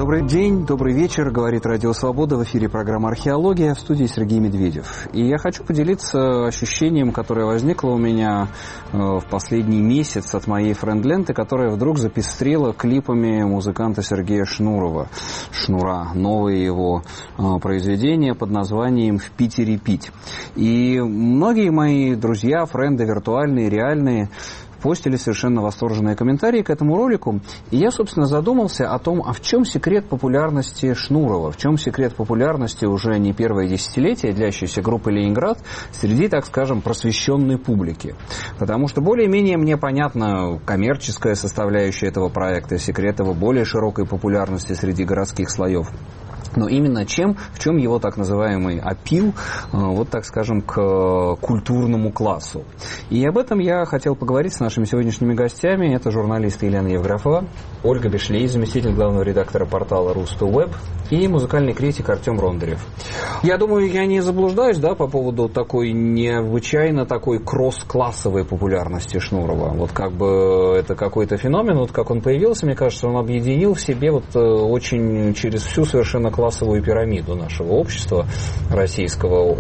Добрый день, добрый вечер, говорит Радио Свобода, в эфире программа «Археология», в студии Сергей Медведев. И я хочу поделиться ощущением, которое возникло у меня в последний месяц от моей френд-ленты, которая вдруг запестрила клипами музыканта Сергея Шнурова. Шнура, новое его произведение под названием «В Питере пить». И многие мои друзья, френды, виртуальные, реальные, постили совершенно восторженные комментарии к этому ролику. И я, собственно, задумался о том, а в чем секрет популярности Шнурова, в чем секрет популярности уже не первое десятилетие длящейся группы «Ленинград» среди, так скажем, просвещенной публики. Потому что более-менее мне понятна коммерческая составляющая этого проекта, секрет его более широкой популярности среди городских слоев. Но именно в чем его так называемый аппил, вот так скажем, к культурному классу. И об этом я хотел поговорить с нашими сегодняшними гостями. Это журналист Елена Евграфова, Ольга Бишлей, заместитель главного редактора портала Рус2Веб, и музыкальный критик Артем Рондарев. Я думаю, я не заблуждаюсь, да, по поводу такой необычайно такой кросс-классовой популярности Шнурова. Вот как бы это какой-то феномен, вот как он появился, мне кажется, он объединил в себе вот очень через всю совершенно классовую пирамиду нашего общества российского.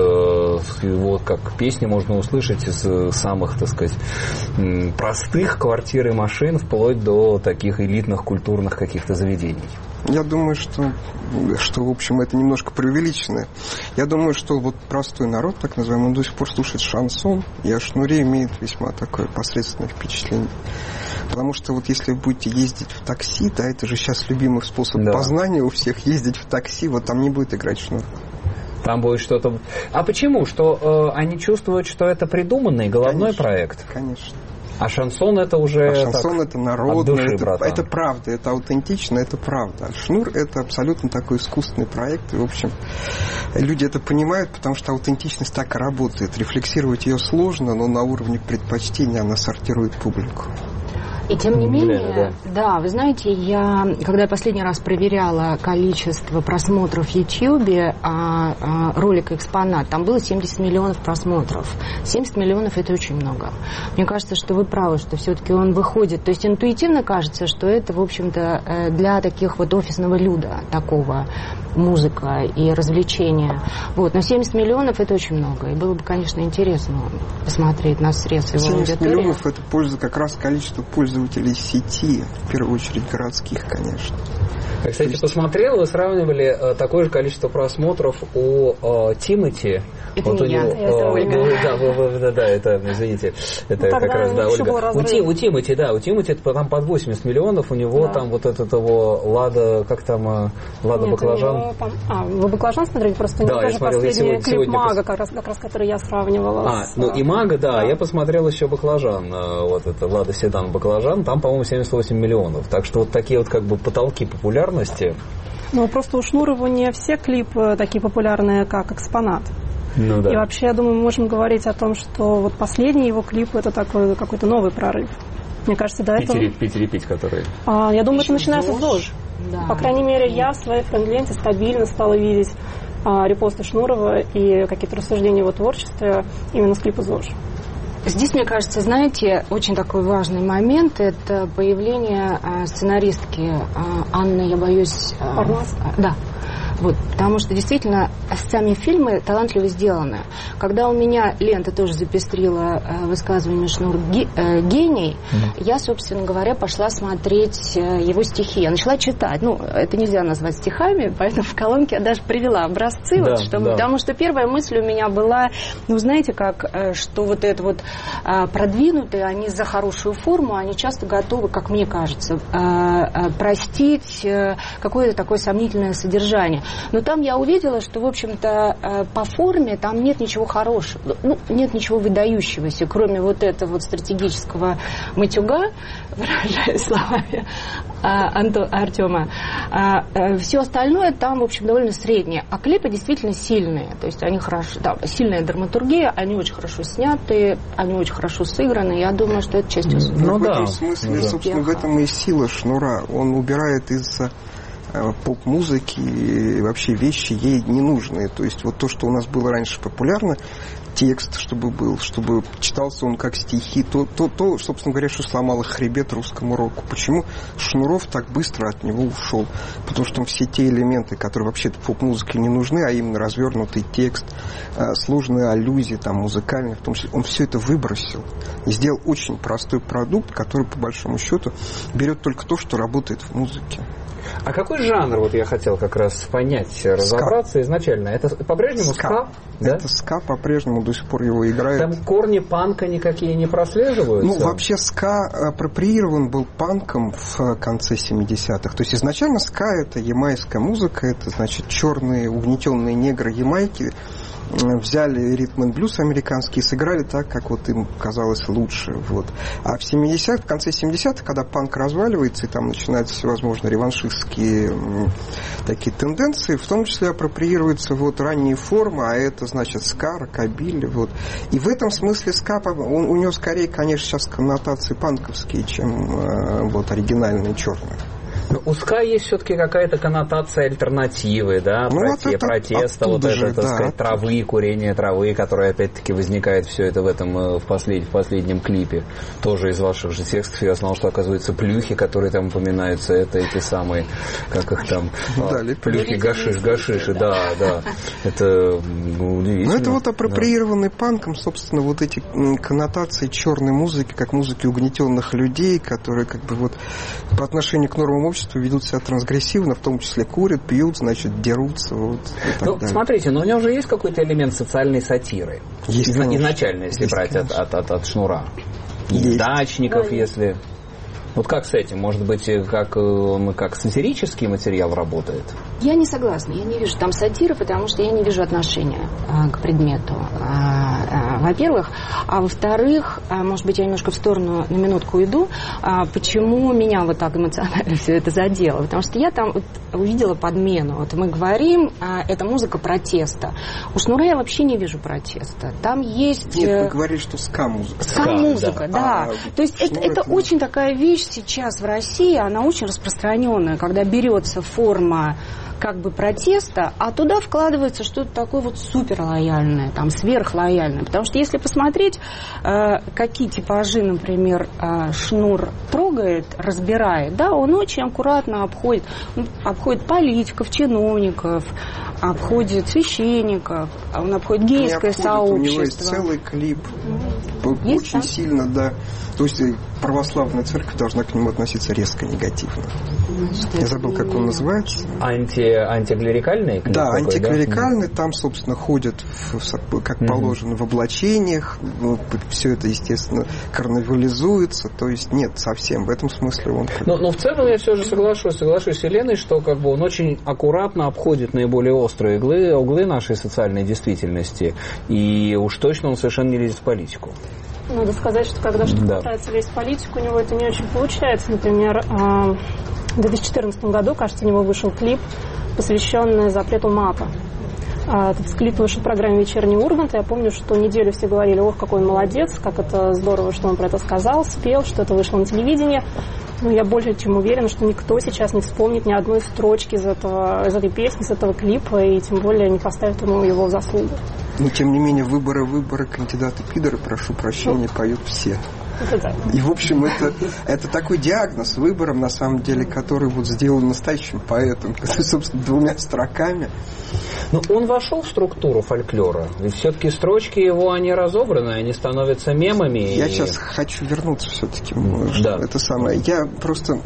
Вот как песни можно услышать из самых, так сказать, простых квартир и машин, вплоть до таких элитных культурных каких-то заведений. Я думаю, что в общем, это немножко преувеличено. Я думаю, что вот простой народ, так называемый, он до сих пор слушает шансон, и о Шнуре имеет весьма такое посредственное впечатление. Потому что вот если вы будете ездить в такси, да, это же сейчас любимый способ познания у всех, ездить в такси, вот там не будет играть Шнур. Там будет что-то... А почему? Что они чувствуют, что это придуманный головной проект? Конечно. А шансон это уже... А шансон так, это народно, души, это правда, это аутентично, это правда. А Шнур это абсолютно такой искусственный проект. И, в общем, люди это понимают, потому что аутентичность так и работает. Рефлексировать ее сложно, но на уровне предпочтения она сортирует публику. И тем не менее, да, вы знаете, когда я последний раз проверяла количество просмотров в YouTube ролика «Экспонат», там было 70 миллионов просмотров. 70 миллионов – это очень много. Мне кажется, что вы правы, что все-таки он выходит. То есть интуитивно кажется, что это, в общем-то, для таких вот офисного люда такого музыка и развлечения. Вот. Но 70 миллионов – это очень много. И было бы, конечно, интересно посмотреть на срез его аудитории. 70 миллионов – это польза как раз количество пользователей сети, в первую очередь городских, конечно. Я, кстати, посмотрел, вы сравнивали такое же количество просмотров у Тимати. Это вот не я, это Ольга. Да, это, извините, это как раз, да, Ольга. У Тимати это там под 80 миллионов, у него там вот этот его Лада, как там, Лада Баклажан. Вы Баклажан смотрели? Просто у него тоже последний клип Мага, как раз который я сравнивала. Ну и Мага, да, я посмотрел еще Баклажан, вот это Лада Седан Баклажан, там, по-моему, 78 миллионов. Так что вот такие вот как бы потолки популярности. Ну, просто у Шнурова не все клипы такие популярные, как «Экспонат». Ну, да. И вообще, я думаю, мы можем говорить о том, что вот последний его клип – это такой какой-то новый прорыв. Мне кажется, до этого... Питере пить, который... Я думаю, это начинается с ЗОЖ. Да. По крайней мере, я в своей френд-ленте стабильно стала видеть репосты Шнурова и какие-то рассуждения его творчества именно с клипа «ЗОЖ». Здесь, мне кажется, знаете, очень такой важный момент – это появление сценаристки Анны, я боюсь… Да. Вот, потому что действительно сами фильмы талантливо сделаны. Когда у меня лента тоже запестрила высказывание Шнур «Гений», я, собственно говоря, пошла смотреть его стихи. Я начала читать. Ну, это нельзя назвать стихами, поэтому в колонке я даже привела образцы. Да, вот, чтобы, потому что первая мысль у меня была, ну, знаете, как, что вот это вот продвинутые, они за хорошую форму, они часто готовы, как мне кажется, простить какое-то такое сомнительное содержание. Но там я увидела, что, в общем-то, по форме там нет ничего хорошего, ну, нет ничего выдающегося, кроме вот этого вот стратегического матюга, выражаясь словами Артема. Все остальное там, в общем, довольно среднее. А клипы действительно сильные. То есть они хорошо, да, сильная драматургия, они очень хорошо сняты, они очень хорошо сыграны. Я думаю, что это часть успеха. В этом смысле, собственно, в этом и сила Шнура. Он убирает из поп-музыки и вообще вещи ей не нужны. То есть вот то, что у нас было раньше популярно, текст, чтобы был, чтобы читался он как стихи, то, собственно говоря, что сломало хребет русскому року. Почему Шнуров так быстро от него ушел? Потому что все те элементы, которые вообще-то поп-музыке не нужны, а именно развернутый текст, сложные аллюзии, там, музыкальные, в том числе, он все это выбросил и сделал очень простой продукт, который, по большому счету, берет только то, что работает в музыке. А какой жанр, вот я хотел как раз понять, разобраться изначально? Это по-прежнему ска? Да? Это ска, по-прежнему до сих пор его играет. Там корни панка никакие не прослеживаются? Ну, вообще ска апроприирован был панком в конце 70-х. То есть изначально ска — это ямайская музыка, это, значит, черные угнетенные негры Ямайки взяли ритм и блюз американский и сыграли так, как вот им казалось лучше. Вот. А в конце 70-х, когда панк разваливается, и там начинаются всевозможные реваншистские такие тенденции, в том числе апроприируются вот ранние формы, а это, значит, ска, рокобилли. Вот. И в этом смысле ска, у него скорее, конечно, сейчас коннотации панковские, чем вот оригинальные черные. У ска есть все-таки какая-то коннотация альтернативы, да, протеста, вот это, так сказать, травы, курение травы, которое опять-таки возникает все это в последнем клипе. Тоже из ваших же текстов я знал, что, оказывается, плюхи, которые там упоминаются, это эти самые, как их там, плюхи, гашиши, да. Это удивительно. Ну, это вот апроприированный панком, собственно, вот эти коннотации черной музыки, как музыки угнетенных людей, которые как бы вот по отношению к нормам общества ведут себя трансгрессивно, в том числе курят, пьют, значит, дерутся. Вот, смотрите, но у него же есть какой-то элемент социальной сатиры. Есть, изначально, если есть, брать от Шнура. Есть. Дачников, если... Вот как с этим? Может быть, как сатирический материал работает? Я не согласна. Я не вижу там сатиры, потому что я не вижу отношения к предмету, во-первых. А во-вторых, может быть, я немножко в сторону на минутку уйду. Почему меня вот так эмоционально все это задело? Потому что я там увидела подмену. Вот мы говорим, это музыка протеста. У Шнура я вообще не вижу протеста. Там есть... Нет, вы говорили, что ска-музыка. Ска-музыка, да. То есть это очень такая вещь сейчас в России, она очень распространенная, когда берется форма как бы протеста, а туда вкладывается что-то такое вот суперлояльное, там, сверхлояльное. Потому что если посмотреть, какие типажи, например, Шнур трогает, разбирает, да, он очень аккуратно обходит политиков, чиновников, обходит священников, он обходит гейское сообщество. У него есть целый клип, очень сильно, да. То есть православная церковь должна к нему относиться резко негативно. Я забыл, как он называется. Антиклерикальный? Да, антиклерикальный. Да? Там, собственно, ходят, как положено, в облачениях. Все это, естественно, карнавализуется. То есть нет, совсем. В этом смысле он... Но в целом я все же соглашусь с Еленой, что как бы он очень аккуратно обходит наиболее острые углы нашей социальной действительности. И уж точно он совершенно не лезет в политику. Надо сказать, что когда что-то пытается лезть в политику, у него это не очень получается. Например, в 2014 году, кажется, у него вышел клип, посвященный запрету мата. Этот клип вышел в программе «Вечерний Ургант». Я помню, что неделю все говорили: ох, какой он молодец, как это здорово, что он про это сказал, спел, что это вышло на телевидении. Но я более чем уверена, что никто сейчас не вспомнит ни одной строчки из этой песни, из этого клипа, и тем более не поставит ему его в заслугу. Но, тем не менее, выборы, кандидаты пидоры, прошу прощения, поют все. И, в общем, это такой диагноз выбором, на самом деле, который вот сделан настоящим поэтом, собственно, 2 строками. Но он вошел в структуру фольклора, ведь все-таки строчки его, они разобраны, они становятся мемами. Я сейчас хочу вернуться все-таки. Это самое. Я просто...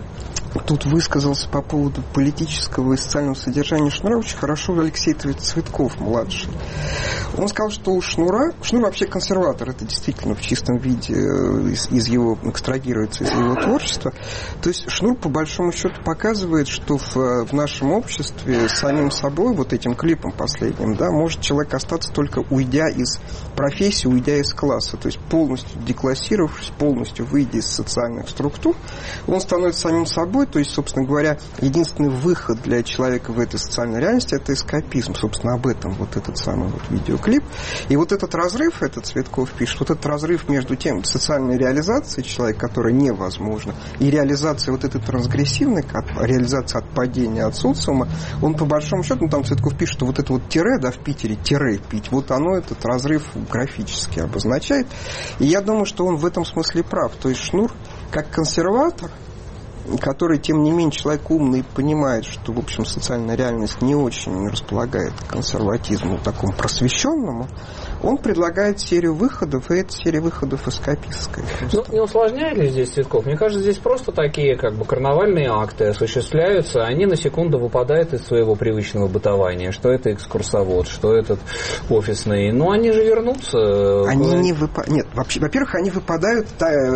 Тут высказался по поводу политического и социального содержания Шнура очень хорошо Алексей Цветков, младший. Он сказал, что у Шнур вообще консерватор, это действительно в чистом виде экстрагируется из его творчества. То есть Шнур, по большому счету, показывает, что в нашем обществе самим собой, вот этим клипом последним, да, может человек остаться только уйдя из профессии, уйдя из класса. То есть полностью деклассировавшись, полностью выйдя из социальных структур, он становится самим собой. То есть, собственно говоря, единственный выход для человека в этой социальной реальности – это эскапизм. Собственно, об этом вот этот самый вот видеоклип. И вот этот разрыв, этот Цветков пишет, вот этот разрыв между тем социальной реализации человека, которая невозможна, и реализация вот этой трансгрессивной, реализация отпадения от социума, он по большому счету, ну, там Цветков пишет, что вот это вот тире, да, в Питере, тире пить, вот оно этот разрыв графически обозначает. И я думаю, что он в этом смысле прав. То есть Шнур, как консерватор, который, тем не менее, человек умный, понимает, что, в общем, социальная реальность не очень располагает к консерватизму такому просвещенному, он предлагает серию выходов, и эта серия выходов эскапистская. Ну, не усложняет ли здесь Цветков? Мне кажется, здесь просто такие как бы карнавальные акты осуществляются, они на секунду выпадают из своего привычного бытования, что это экскурсовод, что этот офисный. Но они же вернутся. Они не выпадают. Нет, вообще, во-первых, они выпадают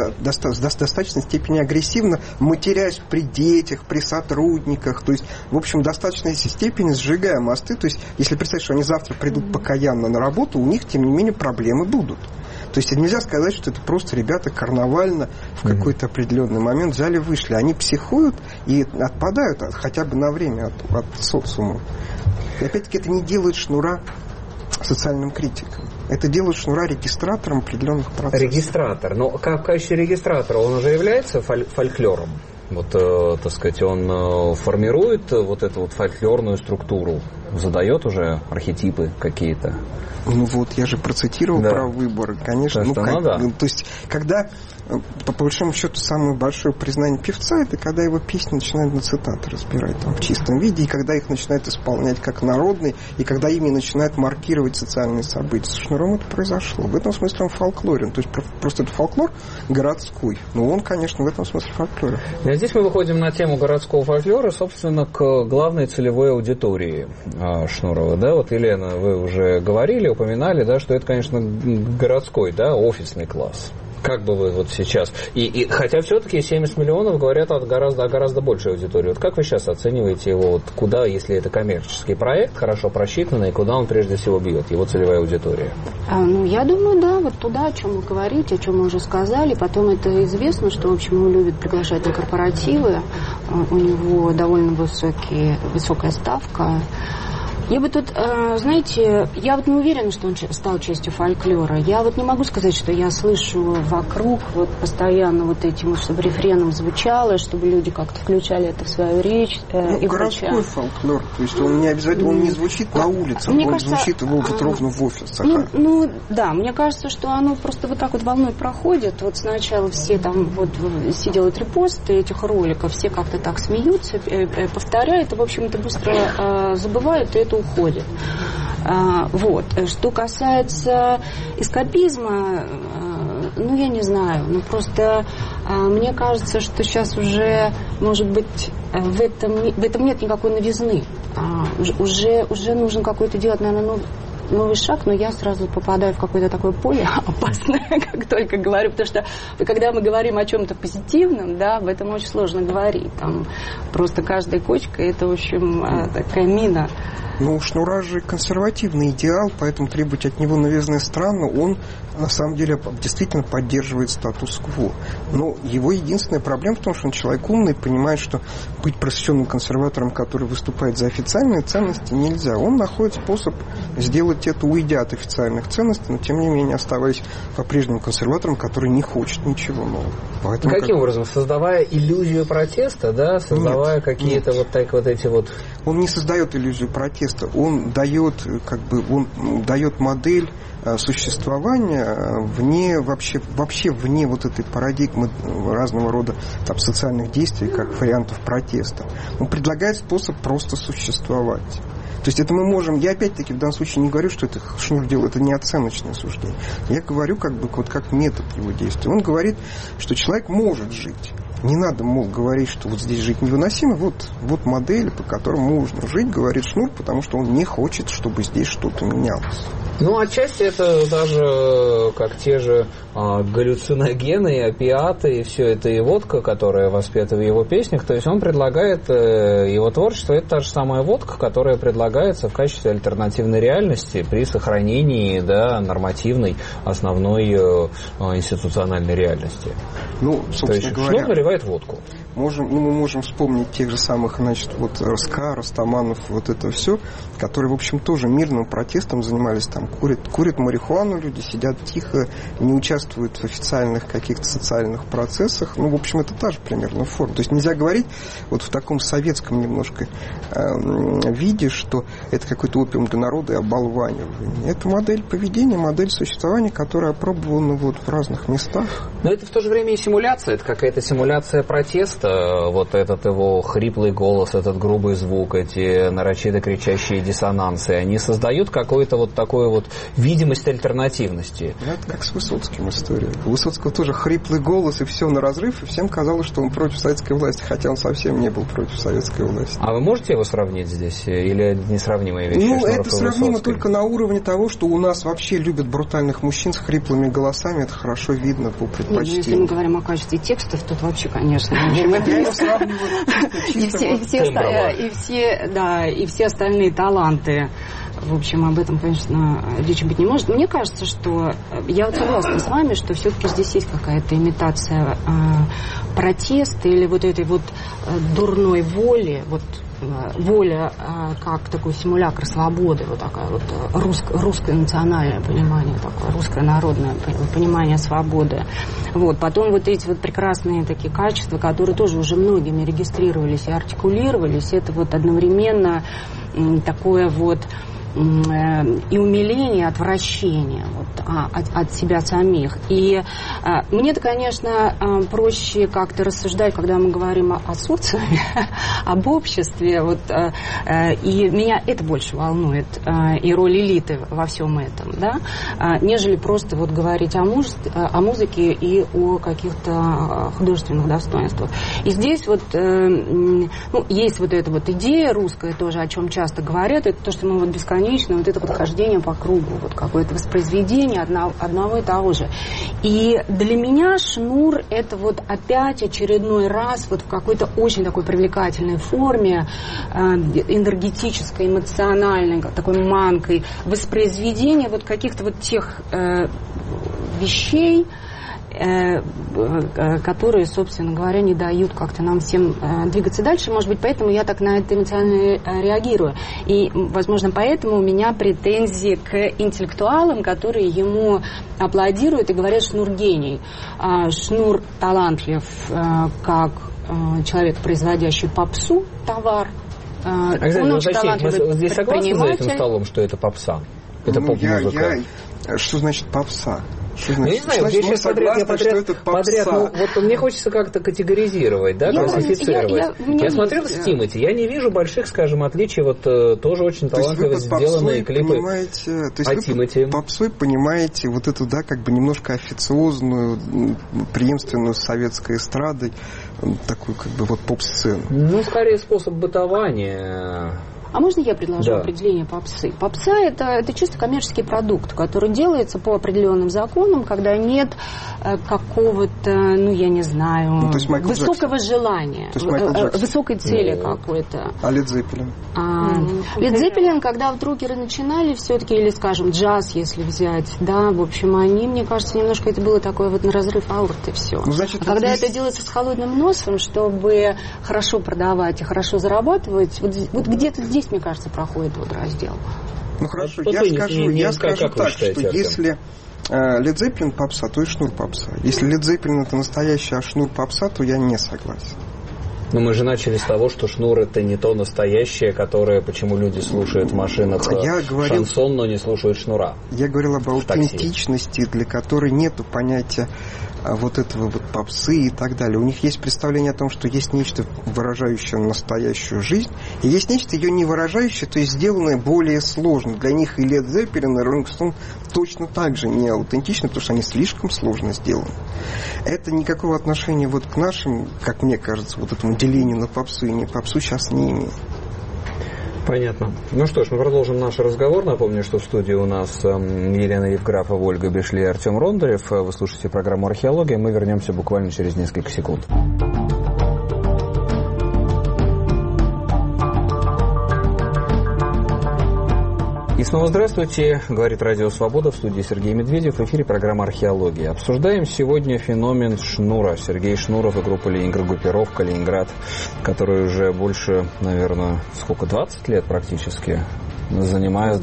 с достаточной степени агрессивно, матерясь при детях, при сотрудниках, то есть, в общем, в достаточной степени сжигая мосты. То есть, если представить, что они завтра придут покаянно на работу, у них, тем не менее, проблемы будут. То есть нельзя сказать, что это просто ребята карнавально в какой-то определенный момент взяли, вышли. Они психуют и отпадают хотя бы на время от социума. И опять-таки это не делает Шнура социальным критиком. Это делает Шнура регистратором определенных процессов. Регистратор. Но как в качестве регистратора он уже является фольклором? Вот, так сказать, он формирует вот эту вот фольклорную структуру, задает уже архетипы какие-то. Ну вот, я же процитировал про выборы, конечно. То есть, когда, по большому счету, самое большое признание певца, это когда его песни начинают на цитаты разбирать там, в чистом виде, и когда их начинают исполнять как народные, и когда ими начинают маркировать социальные события. С Шнуром это произошло. В этом смысле он фольклорен. То есть, просто это фольклор городской. Но он, конечно, в этом смысле фольклорен. Здесь мы выходим на тему городского фольклора, собственно, к главной целевой аудитории Шнурова. Да? Вот, Елена, вы уже говорили, упоминали, да, что это, конечно, городской, да, офисный класс. Как бы вы вот сейчас... И хотя все-таки 70 миллионов говорят о гораздо большей аудитории. Вот как вы сейчас оцениваете его, вот куда, если это коммерческий проект, хорошо просчитанный, куда он прежде всего бьет, его целевая аудитория? Ну, я думаю, да, вот туда, о чем вы говорите, о чем мы уже сказали. Потом это известно, что, в общем, он любит приглашать на корпоративы. У него довольно высокая ставка. Я бы тут, знаете, я вот не уверена, что он стал частью фольклора. Я вот не могу сказать, что я слышу вокруг вот постоянно вот этим, чтобы рефреном звучало, чтобы люди как-то включали это в свою речь. И городской фольклор, то есть он не обязательно, он не звучит на улице, он звучит вот ровно в офисах. Да, мне кажется, что оно просто вот так вот волной проходит. Вот сначала все там вот все делают репосты этих роликов, все как-то так смеются, повторяют, и, в общем-то, быстро забывают, и это уходит. Вот. Что касается эскапизма, ну, я не знаю. Ну, просто мне кажется, что сейчас уже, может быть, в этом нет никакой новизны. Уже нужно какой-то делать, наверное, новый шаг, но я сразу попадаю в какое-то такое поле опасное, как только говорю, потому что когда мы говорим о чем-то позитивном, да, об этом очень сложно говорить. Там просто каждая кочка, это, в общем, такая мина. Ну, у Шнура же консервативный идеал, поэтому требовать от него новизны странно. Он, на самом деле, действительно поддерживает статус-кво. Но его единственная проблема в том, что он человек умный, понимает, что быть просвещенным консерватором, который выступает за официальные ценности, нельзя. Он находит способ сделать это, уйдя от официальных ценностей, но, тем не менее, оставаясь по-прежнему консерватором, который не хочет ничего нового. Поэтому каким образом? Создавая иллюзию протеста, да? Создавая какие-то вот эти вот... Он не создает иллюзию протеста. Он дает, он дает модель существования вообще вне вот этой парадигмы разного рода там, социальных действий, как вариантов протеста. Он предлагает способ просто существовать. То есть это мы можем... Я опять-таки в данном случае не говорю, что это Шнур делает, это не оценочное суждение. Я говорю как метод его действия. Он говорит, что человек может жить. Не надо, говорить, что вот здесь жить невыносимо. Вот модель, по которой можно жить, говорит Шнур, потому что он не хочет, чтобы здесь что-то менялось. Ну, отчасти это даже как те же галлюциногены, и опиаты, и все это, и водка, которая воспета в его песнях. То есть он предлагает, его творчество, это та же самая водка, которая предлагает предлагается в качестве альтернативной реальности при сохранении, да, нормативной основной институциональной реальности. Ну, собственно говоря, Шнур наливает водку. Мы можем вспомнить тех же самых, значит, вот РСК, Растаманов, вот это все, которые, в общем, тоже мирным протестом занимались, там, курят марихуану, люди сидят тихо, не участвуют в официальных каких-то социальных процессах. Ну, в общем, это та же примерно форма. То есть нельзя говорить вот в таком советском немножко виде, что это какой-то опиум для народа и оболванивание. Это модель поведения, модель существования, которая опробована вот в разных местах. Но это в то же время и симуляция, это какая-то симуляция протеста, вот этот его хриплый голос, этот грубый звук, эти нарочито кричащие диссонансы, они создают какую-то вот такую вот видимость альтернативности. Это как с Высоцким история. У Высоцкого тоже хриплый голос, и все на разрыв, и всем казалось, что он против советской власти, хотя он совсем не был против советской власти. А вы можете его сравнить здесь? Или несравнимые вещи? Ну, это сравнимо только на уровне того, что у нас вообще любят брутальных мужчин с хриплыми голосами, это хорошо видно по предпочтению. Если мы говорим о качестве текстов, тут вообще, конечно, и все остальные таланты. В общем, об этом, конечно, речи быть не может. Мне кажется, что я вот согласна с вами, что все-таки здесь есть какая-то имитация протеста или вот этой вот дурной воли, вот воля как такой симулятор свободы, вот такое вот русское национальное понимание, такое русское народное понимание свободы. Вот. Потом вот эти вот прекрасные такие качества, которые тоже уже многими регистрировались и артикулировались, это вот одновременно такое вот и умиление, и отвращение вот, от себя самих. И мне-то, конечно, проще как-то рассуждать, когда мы говорим о социуме, об обществе, вот, и меня это больше волнует, и роль элиты во всем этом, да, нежели просто вот говорить о музыке и о каких-то художественных достоинствах. И здесь вот есть вот эта вот идея русская тоже, о чем часто говорят, это то, что мы вот бесконечно вот это вот хождение по кругу, вот какое-то воспроизведение одного и того же. И для меня Шнур это вот опять очередной раз вот в какой-то очень такой привлекательной форме, энергетической, эмоциональной, такой манкой, воспроизведение вот каких-то вот тех вещей, которые, собственно говоря, не дают как-то нам всем двигаться дальше. Может быть, поэтому я так на это эмоционально реагирую. И, возможно, поэтому у меня претензии к интеллектуалам, которые ему аплодируют и говорят: Шнур гений. Шнур талантлив как человек, производящий попсу, товар. Он очень талантливый. Мы здесь согласны за этим столом, что это попса? Это поп-музыка. Что значит попса? Я не знаю, я сейчас подряд, вот мне хочется как-то категоризировать, да, классифицировать. Я смотрел с Тимати, я не вижу больших, скажем, отличий, вот тоже очень талантливо сделанные клипы. Вы попсой понимаете вот эту, да, как бы немножко официозную, преемственную с советской эстрадой, такую как бы вот поп-сцену. Ну, скорее способ бытования. А можно я предложу определение попсы? Попса – это чисто коммерческий продукт, который делается по определенным законам, когда нет какого-то, я не знаю, высокого желания, высокой цели какой-то. А Лед Зеппелин? Лед Зеппелин, когда вот рокеры начинали все-таки, или, скажем, джаз, если взять, да, в общем, они, мне кажется, немножко это было такое вот на разрыв аорты все. Значит, когда это делается с холодным носом, чтобы хорошо продавать и хорошо зарабатывать, вот где-то здесь, мне кажется, проходит вот раздел. Ну хорошо, я скажу так, что если Лед Зеппелин попса, то и Шнур попса. Если Лед Зеппелин это настоящий, а Шнур попса, то я не согласен. Но мы же начали с того, что Шнур это не то настоящее, которое, почему люди слушают в машинах шансон, но не слушают Шнура. Я говорил об аутентичности, для которой нету понятия вот этого вот попсы и так далее. У них есть представление о том, что есть нечто, выражающее настоящую жизнь, и есть нечто, ее не выражающее, то есть сделанное более сложно. Для них и Лед Зеппелин, и Роллинг Стоун точно так же не аутентичны, потому что они слишком сложно сделаны. Это никакого отношения вот к нашим, как мне кажется, вот этому делению на попсу и не попсу сейчас не имеет. Понятно. Ну что ж, мы продолжим наш разговор. Напомню, что в студии у нас Елена Евграфова, Ольга Бешли и Артем Рондарев. Вы слушаете программу «Археология». Мы вернемся буквально через несколько секунд. И снова здравствуйте, говорит Радио Свобода, в студии Сергей Медведев, в эфире программа «Археология». Обсуждаем сегодня феномен Шнура. Сергей Шнуров и группа группировка «Ленинград», которая уже больше, наверное, 20 лет практически занимают...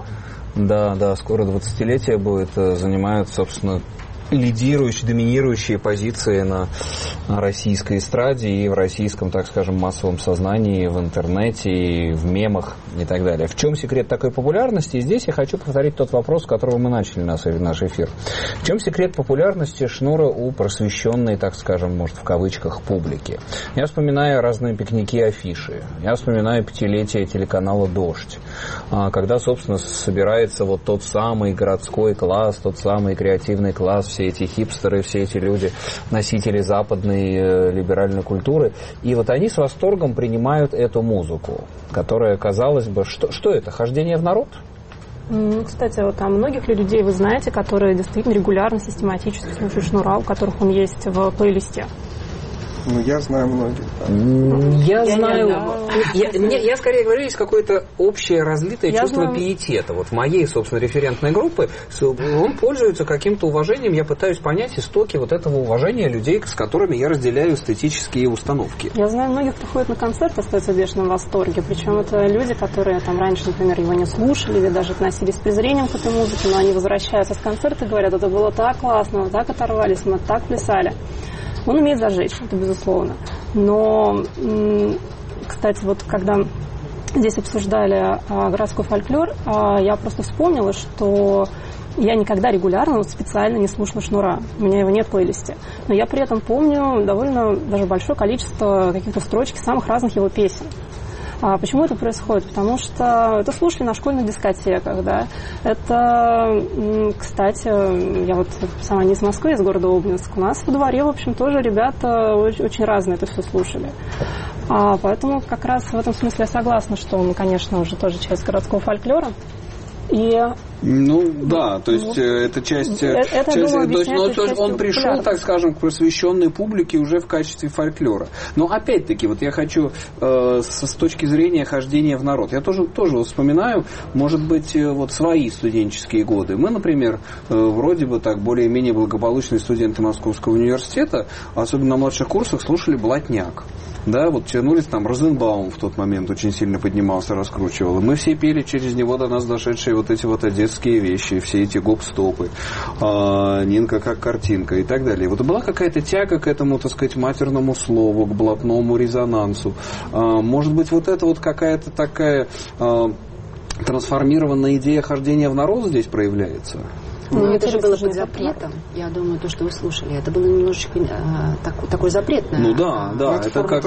Да, скоро 20-летие будет, занимают, собственно, лидирующие, доминирующие позиции на российской эстраде и в российском, так скажем, массовом сознании, в интернете, и в мемах и так далее. В чем секрет такой популярности? И здесь я хочу повторить тот вопрос, с которого мы начали наш эфир. В чем секрет популярности Шнура у просвещенной, так скажем, может, в кавычках, публики? Я вспоминаю разные пикники и афиши. Я вспоминаю 5-летие телеканала «Дождь», когда, собственно, собирается вот тот самый городской класс, тот самый креативный класс, все эти хипстеры, все эти люди, носители западной либеральной культуры. И вот они с восторгом принимают эту музыку, которая, казалось бы, что это, хождение в народ? Кстати, вот там многих людей вы знаете, которые действительно регулярно, систематически слушают Шнура, у которых он есть в плейлисте. Ну, я знаю многих. Я знаю. Я скорее говорю, есть какое-то общее разлитое чувство пиетета. Вот в моей, собственно, референтной группе он пользуется каким-то уважением. Я пытаюсь понять истоки вот этого уважения людей, с которыми я разделяю эстетические установки. Я знаю, многих, кто ходит на концерт, остаются в бешеном восторге. Причем это люди, которые там раньше, например, его не слушали или даже относились с презрением к этой музыке, но они возвращаются с концерта и говорят, это было так классно, мы так оторвались, мы так плясали. Он умеет зажечь, это безусловно. Но, кстати, вот когда здесь обсуждали городской фольклор, я просто вспомнила, что я никогда регулярно, специально не слушала Шнура. У меня его нет в плейлисте. Но я при этом помню довольно даже большое количество каких-то строчек самых разных его песен. Почему это происходит? Потому что это слушали на школьных дискотеках, да. Это, кстати, я вот сама не из Москвы, из города Обнинск. У нас во дворе, в общем, тоже ребята очень разные это все слушали. Поэтому как раз в этом смысле я согласна, что он, конечно, уже тоже часть городского фольклора. Ну да, то есть это часть. Он пришел, так скажем, к просвещенной публике уже в качестве фольклора. Но опять-таки, вот я хочу с точки зрения хождения в народ. Я тоже вспоминаю, может быть, вот свои студенческие годы. Мы, например, вроде бы так более-менее благополучные студенты Московского университета, особенно на младших курсах, слушали блатняк. Да, вот тянулись там, Розенбаум в тот момент очень сильно поднимался, раскручивал. И мы все пели через него до нас дошедшие вот эти вот одесские вещи, все эти гоп-стопы, Нинка как картинка и так далее. Вот была какая-то тяга к этому, так сказать, матерному слову, к блатному резонансу. Может быть, вот это вот какая-то такая трансформированная идея хождения в народ здесь проявляется? Ну, это же было под запретом. Я думаю, то, что вы слушали, это было немножечко такой запретное. Ну да, это как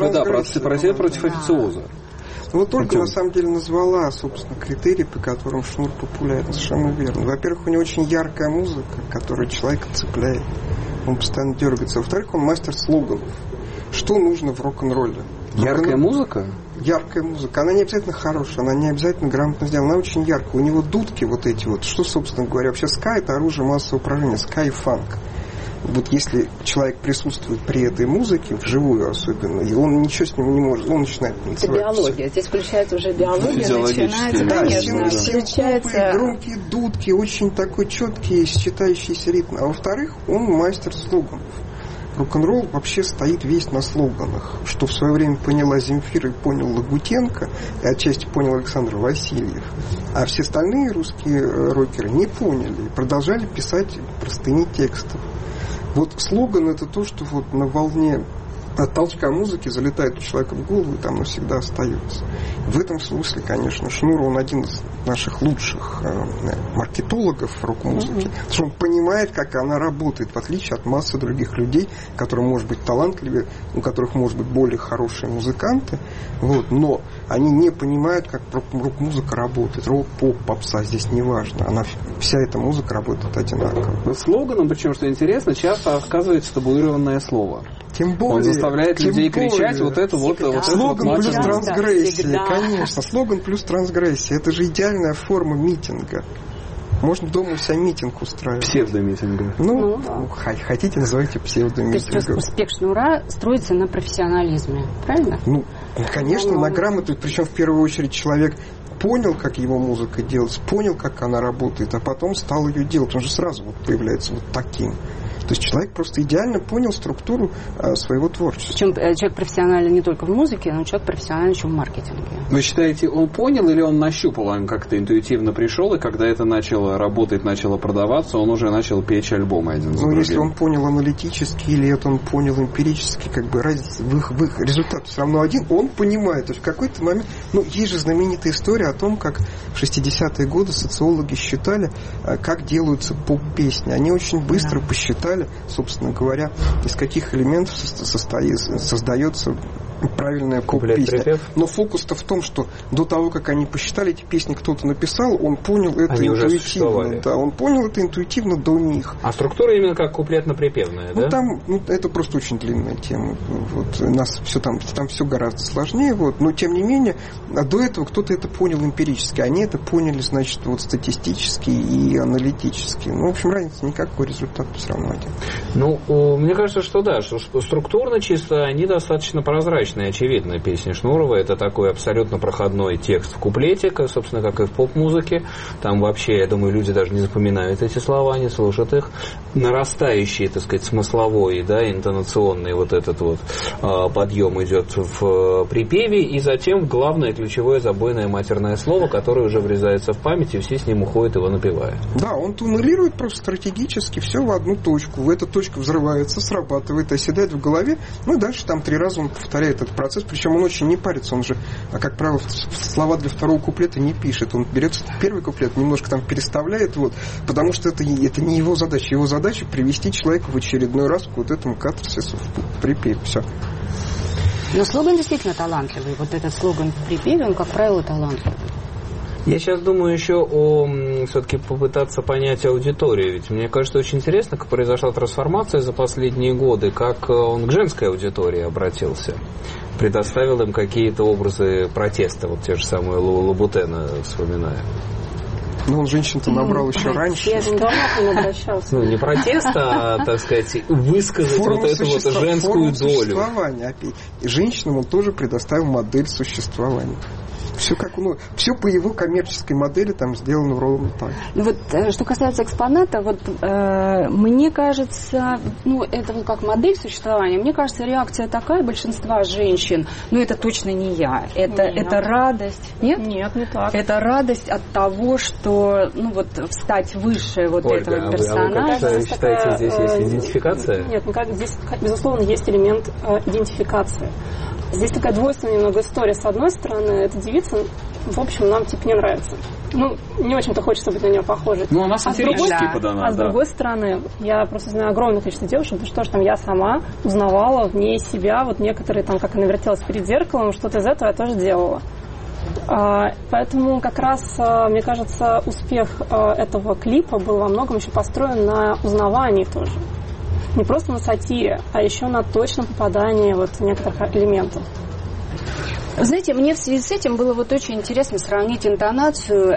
против официоза. Ну, вот Ольга, на самом деле, назвала, собственно, критерии, по которым Шнур популярен. Совершенно верно. Во-первых, у него очень яркая музыка, которая человека цепляет. Он постоянно дергается. Во-вторых, он мастер слоганов. Что нужно в рок-н-ролле? Яркая музыка? Яркая музыка. Она не обязательно хорошая, она не обязательно грамотно сделана. Она очень яркая. У него дудки вот эти вот. Что, собственно говоря, вообще ска — это оружие массового управления. Ска и фанк. Вот если человек присутствует при этой музыке, вживую особенно, и он ничего с ним не может, он начинает танцевать. Это биология. Здесь включается уже биология, начинается, конечно, включается... Громкие дудки, очень такой четкий, считающийся ритм. А во-вторых, он мастер слоганов. Рок-н-ролл вообще стоит весь на слоганах, что в свое время поняла Земфира и понял Лагутенко, и отчасти понял Александр Васильев. А все остальные русские рокеры не поняли и продолжали писать простыни текстов. Вот слоган — это то, что вот на волне от толчка музыки залетает у человека в голову, и там навсегда остается. В этом смысле, конечно, Шнур, он один из наших лучших маркетологов рок-музыки, потому что он понимает, как она работает, в отличие от массы других людей, которые, может быть, талантливее, у которых, может быть, более хорошие музыканты, вот, но они не понимают, как рок-музыка работает. Рок, поп, попса, здесь не важно. Вся эта музыка работает одинаково. Но слоганом, причем, что интересно, часто оказывается табуированное слово. Тем более, он заставляет людей кричать вот это вот. Слоган плюс трансгрессия, конечно. Слоган плюс трансгрессия. Это же идеальная форма митинга. Можно дома у себя митинг устраивать. Псевдомитинга. Хотите, называйте псевдомитингом. То есть успех Шнура строится на профессионализме, правильно? Конечно, на грамоту. Причем в первую очередь человек понял, как его музыка делается, понял, как она работает, а потом стал ее делать. Он же сразу вот появляется вот таким. То есть человек просто идеально понял структуру своего творчества. Причем человек профессиональный не только в музыке, но человек профессиональный еще в маркетинге. Вы считаете, он понял или он нащупал, он как-то интуитивно пришел, и когда это начало работать, начало продаваться, он уже начал печь альбомы один за другим? Если он понял аналитически или это он понял эмпирически, как бы разница в их результат все равно один, он понимает. То есть в какой-то момент, есть же знаменитая история о том, как в 60-е годы социологи считали, как делаются поп-песни. Они очень быстро посчитали, собственно говоря, из каких элементов создается правильная поп-песня. Но фокус-то в том, что до того, как они посчитали, эти песни кто-то написал, он понял это они интуитивно. Да, он понял это интуитивно до них. А структура именно как куплетно-припевная, да? Там, это просто очень длинная тема. Вот, у нас все там все гораздо сложнее. Вот, но тем не менее, до этого кто-то это понял эмпирически. Они это поняли, значит, вот статистически и аналитически. В общем, разницы никакой, результат все равно один. Мне кажется, что да, что структурно чисто они достаточно прозрачные. Очевидно, песня Шнурова — это такой абсолютно проходной текст в куплете, собственно, как и в поп-музыке. Там вообще, я думаю, люди даже не запоминают эти слова, не слушают их. Нарастающий, так сказать, смысловой, интонационный вот этот вот подъем идет в припеве, и затем главное ключевое забойное матерное слово, которое уже врезается в память, и все с ним уходят, его напевая. Да, он туннелирует просто стратегически все в одну точку. Эта точка взрывается, срабатывает, оседает в голове, и дальше там 3 раза он повторяет этот процесс, причем он очень не парится, он же, как правило, слова для второго куплета не пишет, он берет первый куплет, немножко там переставляет, потому что это не его задача, его задача привести человека в очередной раз к вот этому катарсису в припеве, все. Но слоган действительно талантливый, вот этот слоган в припеве, он, как правило, талантливый. Я сейчас думаю еще все-таки попытаться понять аудиторию. Ведь мне кажется, очень интересно, как произошла трансформация за последние годы, как он к женской аудитории обратился. Предоставил им какие-то образы протеста, вот те же самые Лабутена вспоминаю. Он женщин-то набрал еще раньше. Я же давно к ним обращался. Не протест, а, так сказать, высказать вот эту вот женскую долю. Женщинам он тоже предоставил модель существования. Все все по его коммерческой модели там сделано ровно так. Что касается экспоната, мне кажется, это как модель существования, мне кажется, реакция такая большинства женщин, это точно не я, это радость. Нет? Нет, не так. Это радость от того, что, встать выше Ольга, этого персонажа. А вы считаете, здесь есть идентификация? Нет, здесь, безусловно, есть элемент идентификации. Здесь такая двойственная немного история. С одной стороны, эта девица, в общем, нам не нравится. Не очень-то хочется быть на нее похожей. Она сатирически подана. А с другой стороны, я просто знаю огромное количество девушек, что там я сама узнавала в ней себя, некоторые там, как она вертелась перед зеркалом, что-то из этого я тоже делала. Поэтому как раз, мне кажется, успех этого клипа был во многом еще построен на узнавании тоже. Не просто на сатире, а еще на точном попадании некоторых элементов. Вы знаете, мне в связи с этим было очень интересно сравнить интонацию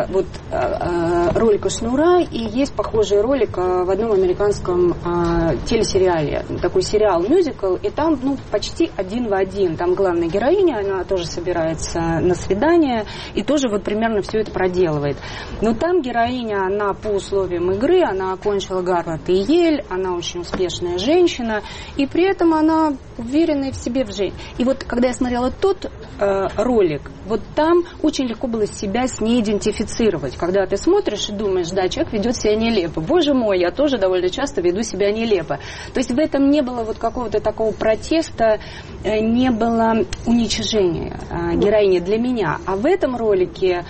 ролика Шнура, и есть похожий ролик в одном американском телесериале, такой сериал-мюзикл, и там почти один в один. Там главная героиня, она тоже собирается на свидание, и тоже примерно все это проделывает. Но там героиня, она по условиям игры, она окончила Гарвард и Йель, она очень успешная женщина, и при этом она уверенная в себе в жизни. И когда я смотрела тот ролик, там очень легко было себя с ней идентифицировать. Когда ты смотришь и думаешь, да, человек ведет себя нелепо. Боже мой, я тоже довольно часто веду себя нелепо. То есть в этом не было какого-то такого протеста, не было уничижения героини для меня. А в этом ролике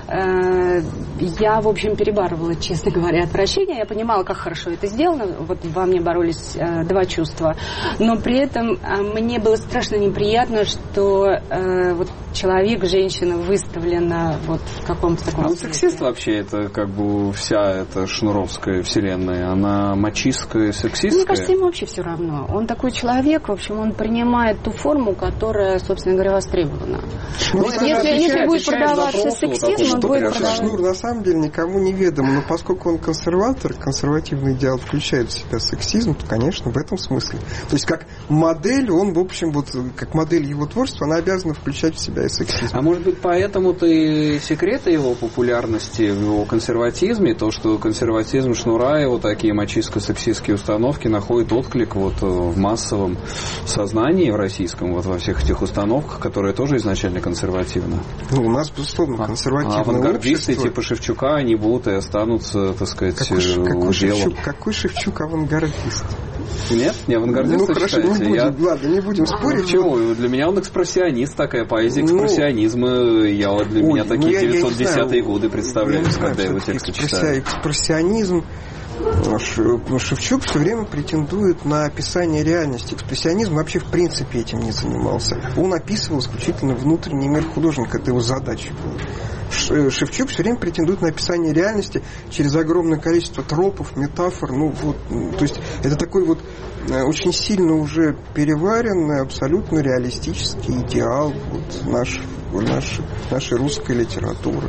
я, в общем, перебарывала, честно говоря, отвращение. Я понимала, как хорошо это сделано. Во мне боролись 2 чувства. Но при этом мне было страшно неприятно, что человек, женщина выставлена в каком-то таком... сексист вообще, это вся эта шнуровская вселенная. Она мачистская, сексистская. Мне кажется, ему вообще все равно. Он такой человек, в общем, он принимает ту форму, которая, собственно говоря, востребована. Если будет продаваться сексизм, он будет продолжать. Шнур на самом деле никому не ведом, но поскольку он консерватор, консервативный идеал включает в себя сексизм, то, конечно, в этом смысле. То есть, как модель, он, в общем, вот, как модель его творчества, она обязана включать в себя и сексизм. А может быть, поэтому-то и секреты его популярности в его консерватизме, то, что консерватизм Шнура и вот такие мачистско-сексистские установки находят отклик вот в массовом сознании в российском, вот во всех этих установках, которые тоже изначально консервативны. Ну, у нас, безусловно, консервативное авангардисты общество. типа Шевчука, они будут и останутся, так сказать, какой Шевчук авангардист? Нет, не авангардист. Ну хорошо, не будем спорить. Почему? Для меня он экспрессионист, такая поэзия экспрессионизма. Для меня такие 910-е годы представляются, когда его тексты читаю. Экспрессионизм. Шевчук все время претендует на описание реальности. Экспрессионизм вообще в принципе этим не занимался. Он описывал исключительно внутренний мир художника. Это его задача была. Шевчук все время претендует на описание реальности через огромное количество тропов, метафор. То есть это такой вот очень сильно уже переваренный, абсолютно реалистический идеал нашей русской литературы.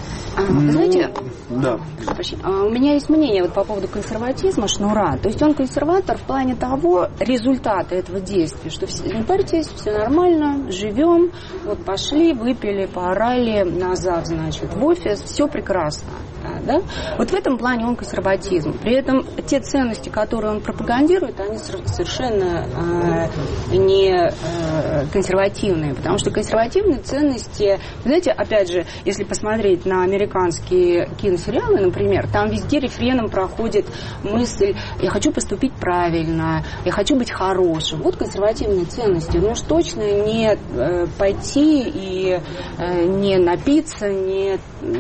Знаете, да. У меня есть мнение вот по поводу консерватизма Шнура. То есть он консерватор в плане того результата этого действия, что не парьтесь, все нормально, живем, вот пошли, выпили, поорали, назад, значит, в офис, все прекрасно. Да? Вот в этом плане он консерватизм. При этом те ценности, которые он пропагандирует, они совершенно не консервативные. Потому что консервативные ценности, знаете, опять же, если посмотреть на американские киносериалы, например, там везде рефреном проходит мысль: я хочу поступить правильно, я хочу быть хорошим. Вот консервативные ценности. Но уж точно не пойти и не напиться, не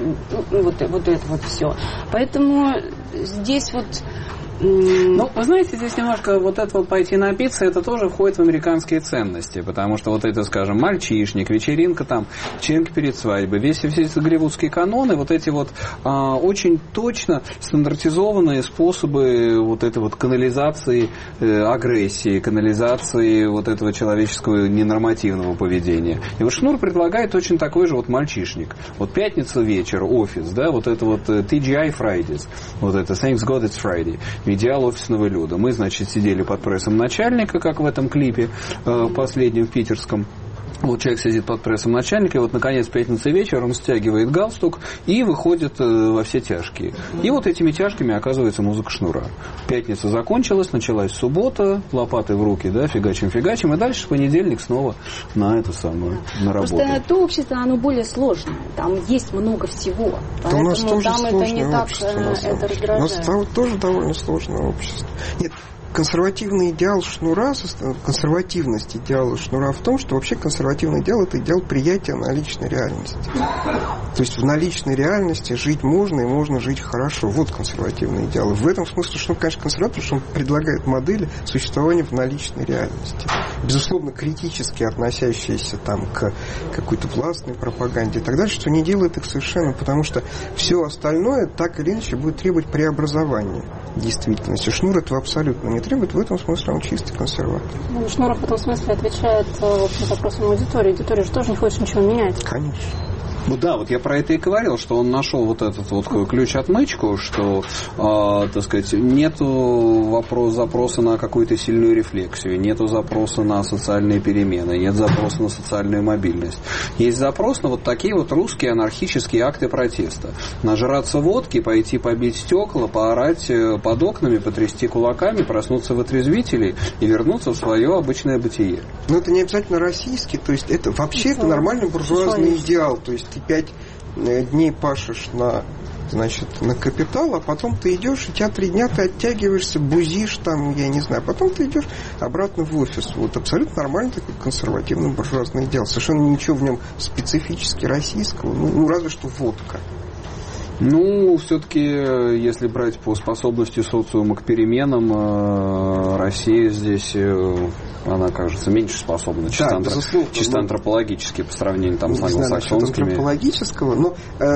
вот это вот все. Поэтому здесь вот... Ну, вы знаете, здесь немножко вот это вот пойти напиться, это тоже входит в американские ценности, потому что вот это, скажем, мальчишник, вечеринка там, вечеринка перед свадьбой, все эти голливудские каноны, вот эти вот очень точно стандартизованные способы вот этой вот канализации агрессии, канализации вот этого человеческого ненормативного поведения. И вот Шнур предлагает очень такой же вот мальчишник. Вот пятница вечер, офис, да, вот это вот TGI Fridays, вот это Thanks God It's Friday. Идеал офисного люда. Мы, значит, сидели под прессом начальника, как в этом клипе последнем питерском. Вот человек сидит под прессом начальника, и вот, наконец, пятница вечер, он стягивает галстук и выходит во все тяжкие. И вот этими тяжкими оказывается музыка Шнура. Пятница закончилась, началась суббота, лопатой в руки, да, фигачим, и дальше в понедельник снова на эту самую, на работу. Просто то общество, оно более сложное. Там есть много всего. Поэтому у нас тоже там это не так общество, это раздражает. У нас тоже довольно сложное общество. Нет, консервативный идеал Шнура, консервативность идеала Шнура в том, что вообще консервативный идеал – это идеал приятия наличной реальности. То есть в наличной реальности жить можно и можно жить хорошо. Вот консервативный идеал. И в этом смысле Шнур, конечно, консерватор, потому что он предлагает модели существования в наличной реальности. Безусловно, критически относящиеся там к какой-то властной пропаганде и так далее, что не делает их совершенно, потому что все остальное так или иначе будет требовать преобразования действительности. Шнур этого абсолютно не требует, в этом смысле он чистый консерватор. Ну, Шнуров в этом смысле отвечает вопросам аудитории. Аудитория же тоже не хочет ничего менять. Конечно. Ну да, вот я про это и говорил, что он нашел вот этот вот ключ-отмычку, что, так сказать, нету запроса на какую-то сильную рефлексию, нету запроса на социальные перемены, нет запроса на социальную мобильность. Есть запрос на вот такие вот русские анархические акты протеста. Нажраться водки, пойти побить стекла, поорать под окнами, потрясти кулаками, проснуться в отрезвителей и вернуться в свое обычное бытие. Но это не обязательно российский, то есть это вообще это нормальный буржуазный идеал, то есть ты 5 дней пашешь на капитал, а потом ты идешь, и тебя 3 дня ты оттягиваешься, бузишь там, я не знаю, а потом ты идешь обратно в офис. Вот абсолютно нормальный такой консервативный буржуазный идеал. Совершенно ничего в нем специфически российского, ну разве что водка. Ну, все-таки, если брать по способности социума к переменам, Россия здесь, она, кажется, меньше способна, чисто антропологически по сравнению там, с англосаксонскими. Антропологического, но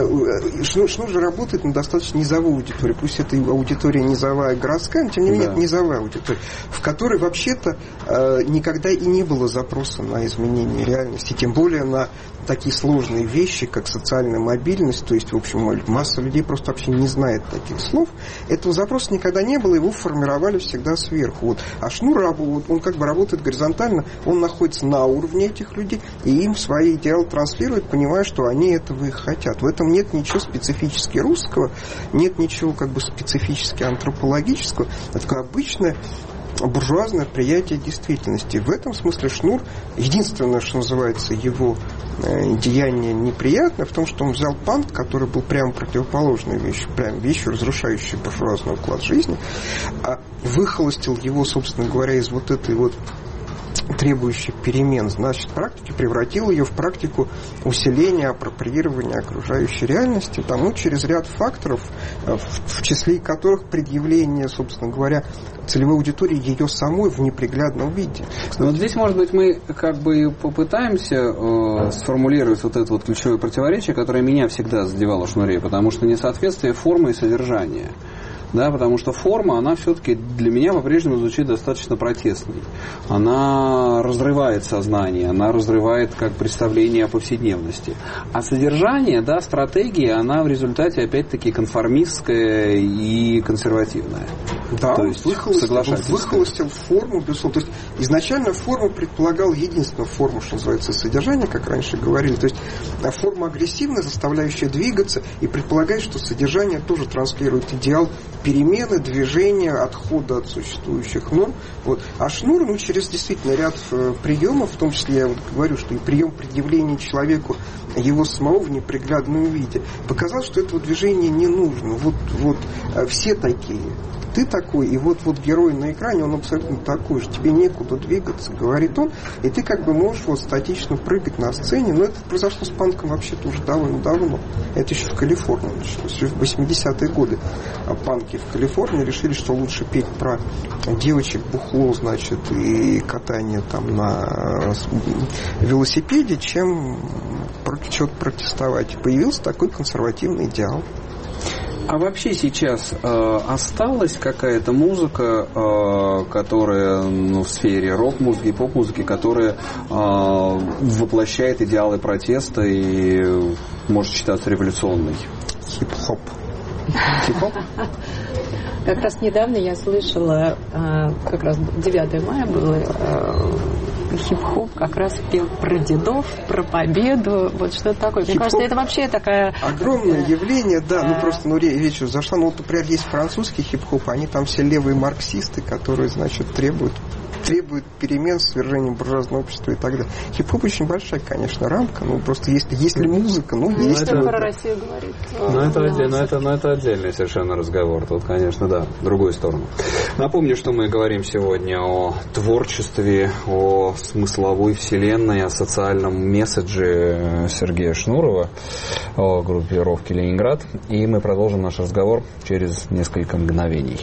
Шнур же работает на достаточно низовой аудитории. Пусть это аудитория низовая, городская, но тем не менее это низовая аудитория, в которой вообще-то никогда и не было запроса на изменение реальности, тем более на такие сложные вещи, как социальная мобильность, то есть, в общем, масса людей просто вообще не знает таких слов. Этого запроса никогда не было, его формировали всегда сверху. Вот. А Шнур, он как бы работает горизонтально, он находится на уровне этих людей, и им свои идеалы транслирует, понимая, что они этого и хотят. В этом нет ничего специфически русского, нет ничего как бы специфически антропологического. Это такое обычное буржуазное приятие действительности. В этом смысле Шнур, единственное, что называется его деяние неприятное, в том, что он взял панк, который был прямо противоположной вещью, прямо вещью, разрушающей буржуазный уклад жизни, а выхолостил его, собственно говоря, из вот этой вот требующей перемен, значит, практики, превратил ее в практику усиления, апроприирования окружающей реальности, тому через ряд факторов, в числе которых предъявление, собственно говоря, целевой аудитории ее самой в неприглядном виде. Но вот здесь, может быть, мы как бы попытаемся сформулировать вот это вот ключевое противоречие, которое меня всегда задевало в Шнуре, потому что несоответствие формы и содержания. Да, потому что форма, она все-таки для меня по-прежнему звучит достаточно протестной. Она разрывает сознание, она разрывает как представление о повседневности. А содержание, да, стратегия, она в результате опять-таки конформистская и консервативная. Да, то есть выхолостил форму, безусловно. То есть изначально форма предполагала единственную форму, что называется, содержание, как раньше говорили. То есть форма агрессивная, заставляющая двигаться, и предполагает, что содержание тоже транслирует идеал перемены, движения, отхода от существующих норм. Вот. А Шнур, через действительно ряд приемов, в том числе я вот говорю, что и прием предъявления человеку его самого в неприглядном виде, показал, что этого движения не нужно. Вот все такие. Ты такой, и вот герой на экране, он абсолютно такой же, тебе некуда двигаться, говорит он, и ты как бы можешь вот статично прыгать на сцене, но это произошло с панком вообще-то уже довольно давно. Это еще в Калифорнии началось, еще в 80-е годы панки в Калифорнии решили, что лучше петь про девочек, бухло, значит, и катание там на велосипеде, чем против чего-то протестовать. Появился такой консервативный идеал. А вообще сейчас осталась какая-то музыка, которая в сфере рок-музыки и поп-музыки, которая воплощает идеалы протеста и может считаться революционной? Хип-хоп. Хип-хоп? Как раз недавно я слышала, как раз 9 мая было, хип-хоп как раз пел про дедов, про победу, вот что-то такое. Мне кажется, это вообще такая... Огромное явление, да, просто речь зашла. Вот, например, есть французский хип-хоп, они там все левые марксисты, которые, значит, требуют перемен, свержения буржуазного общества и так далее. Хип-хоп очень большая, конечно, рамка, просто если музыка, есть... Если про Россию говорить... это отдельный совершенно разговор. Тут, конечно, да, в другую сторону. Напомню, что мы говорим сегодня о творчестве, о смысловой вселенной, о социальном месседже Сергея Шнурова, о группировке «Ленинград». И мы продолжим наш разговор через несколько мгновений.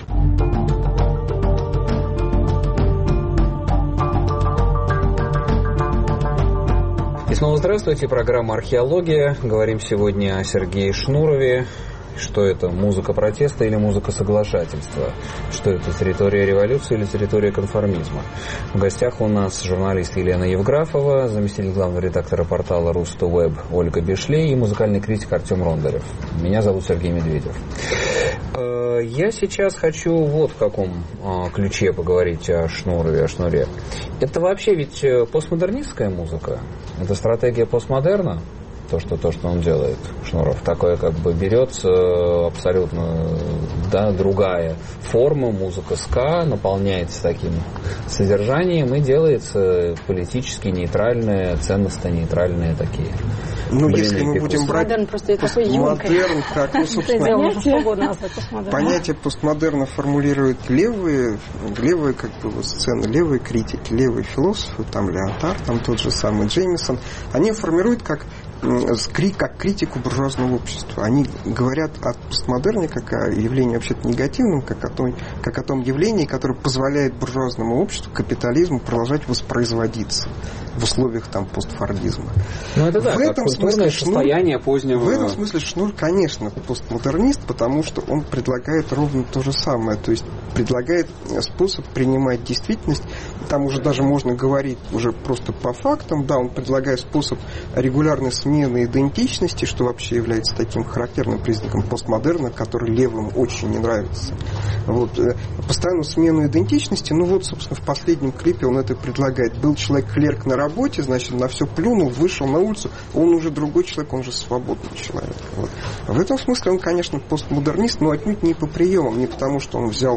И снова здравствуйте, программа «Археология». Говорим сегодня о Сергее Шнурове. Что это, музыка протеста или музыка соглашательства? Что это, территория революции или территория конформизма? В гостях у нас журналист Елена Евграфова, заместитель главного редактора портала Русту.Веб Ольга Бешлей и музыкальный критик Артем Рондарев. Меня зовут Сергей Медведев. Я сейчас хочу вот в каком ключе поговорить о Шнурове, о Шнуре. Это вообще ведь постмодернистская музыка? Это стратегия постмодерна? То, что он делает, Шнуров, такое как бы берется абсолютно другая форма, музыка ска, наполняется таким содержанием и делается политически нейтральные, ценностно нейтральные такие. Если мы будем брать постмодерн, как, собственно, понятие постмодерна формулируют левые как бы сцены, левые критики, левые философы, там Леонтар, там тот же самый Джеймисон, они формируют как как критику буржуазного общества. Они говорят о постмодерне как о явлении вообще-то негативном, как о том явлении, которое позволяет буржуазному обществу, капитализму продолжать воспроизводиться в условиях там постфордизма. Ну, это да, в этом смысле состояние позднего... В этом смысле Шнур, конечно, постмодернист, потому что он предлагает ровно то же самое. То есть предлагает способ принимать действительность. Там уже даже можно говорить уже просто по фактам. Да, он предлагает способ регулярной смены идентичности, что вообще является таким характерным признаком постмодерна, который левым очень не нравится. Вот. Постоянную смену идентичности, ну вот, собственно, в последнем клипе он это предлагает. Был человек-клерк на работе, значит, на все плюнул, вышел на улицу, он уже другой человек, он же свободный человек. Вот. В этом смысле он, конечно, постмодернист, но отнюдь не по приемам, не потому, что он взял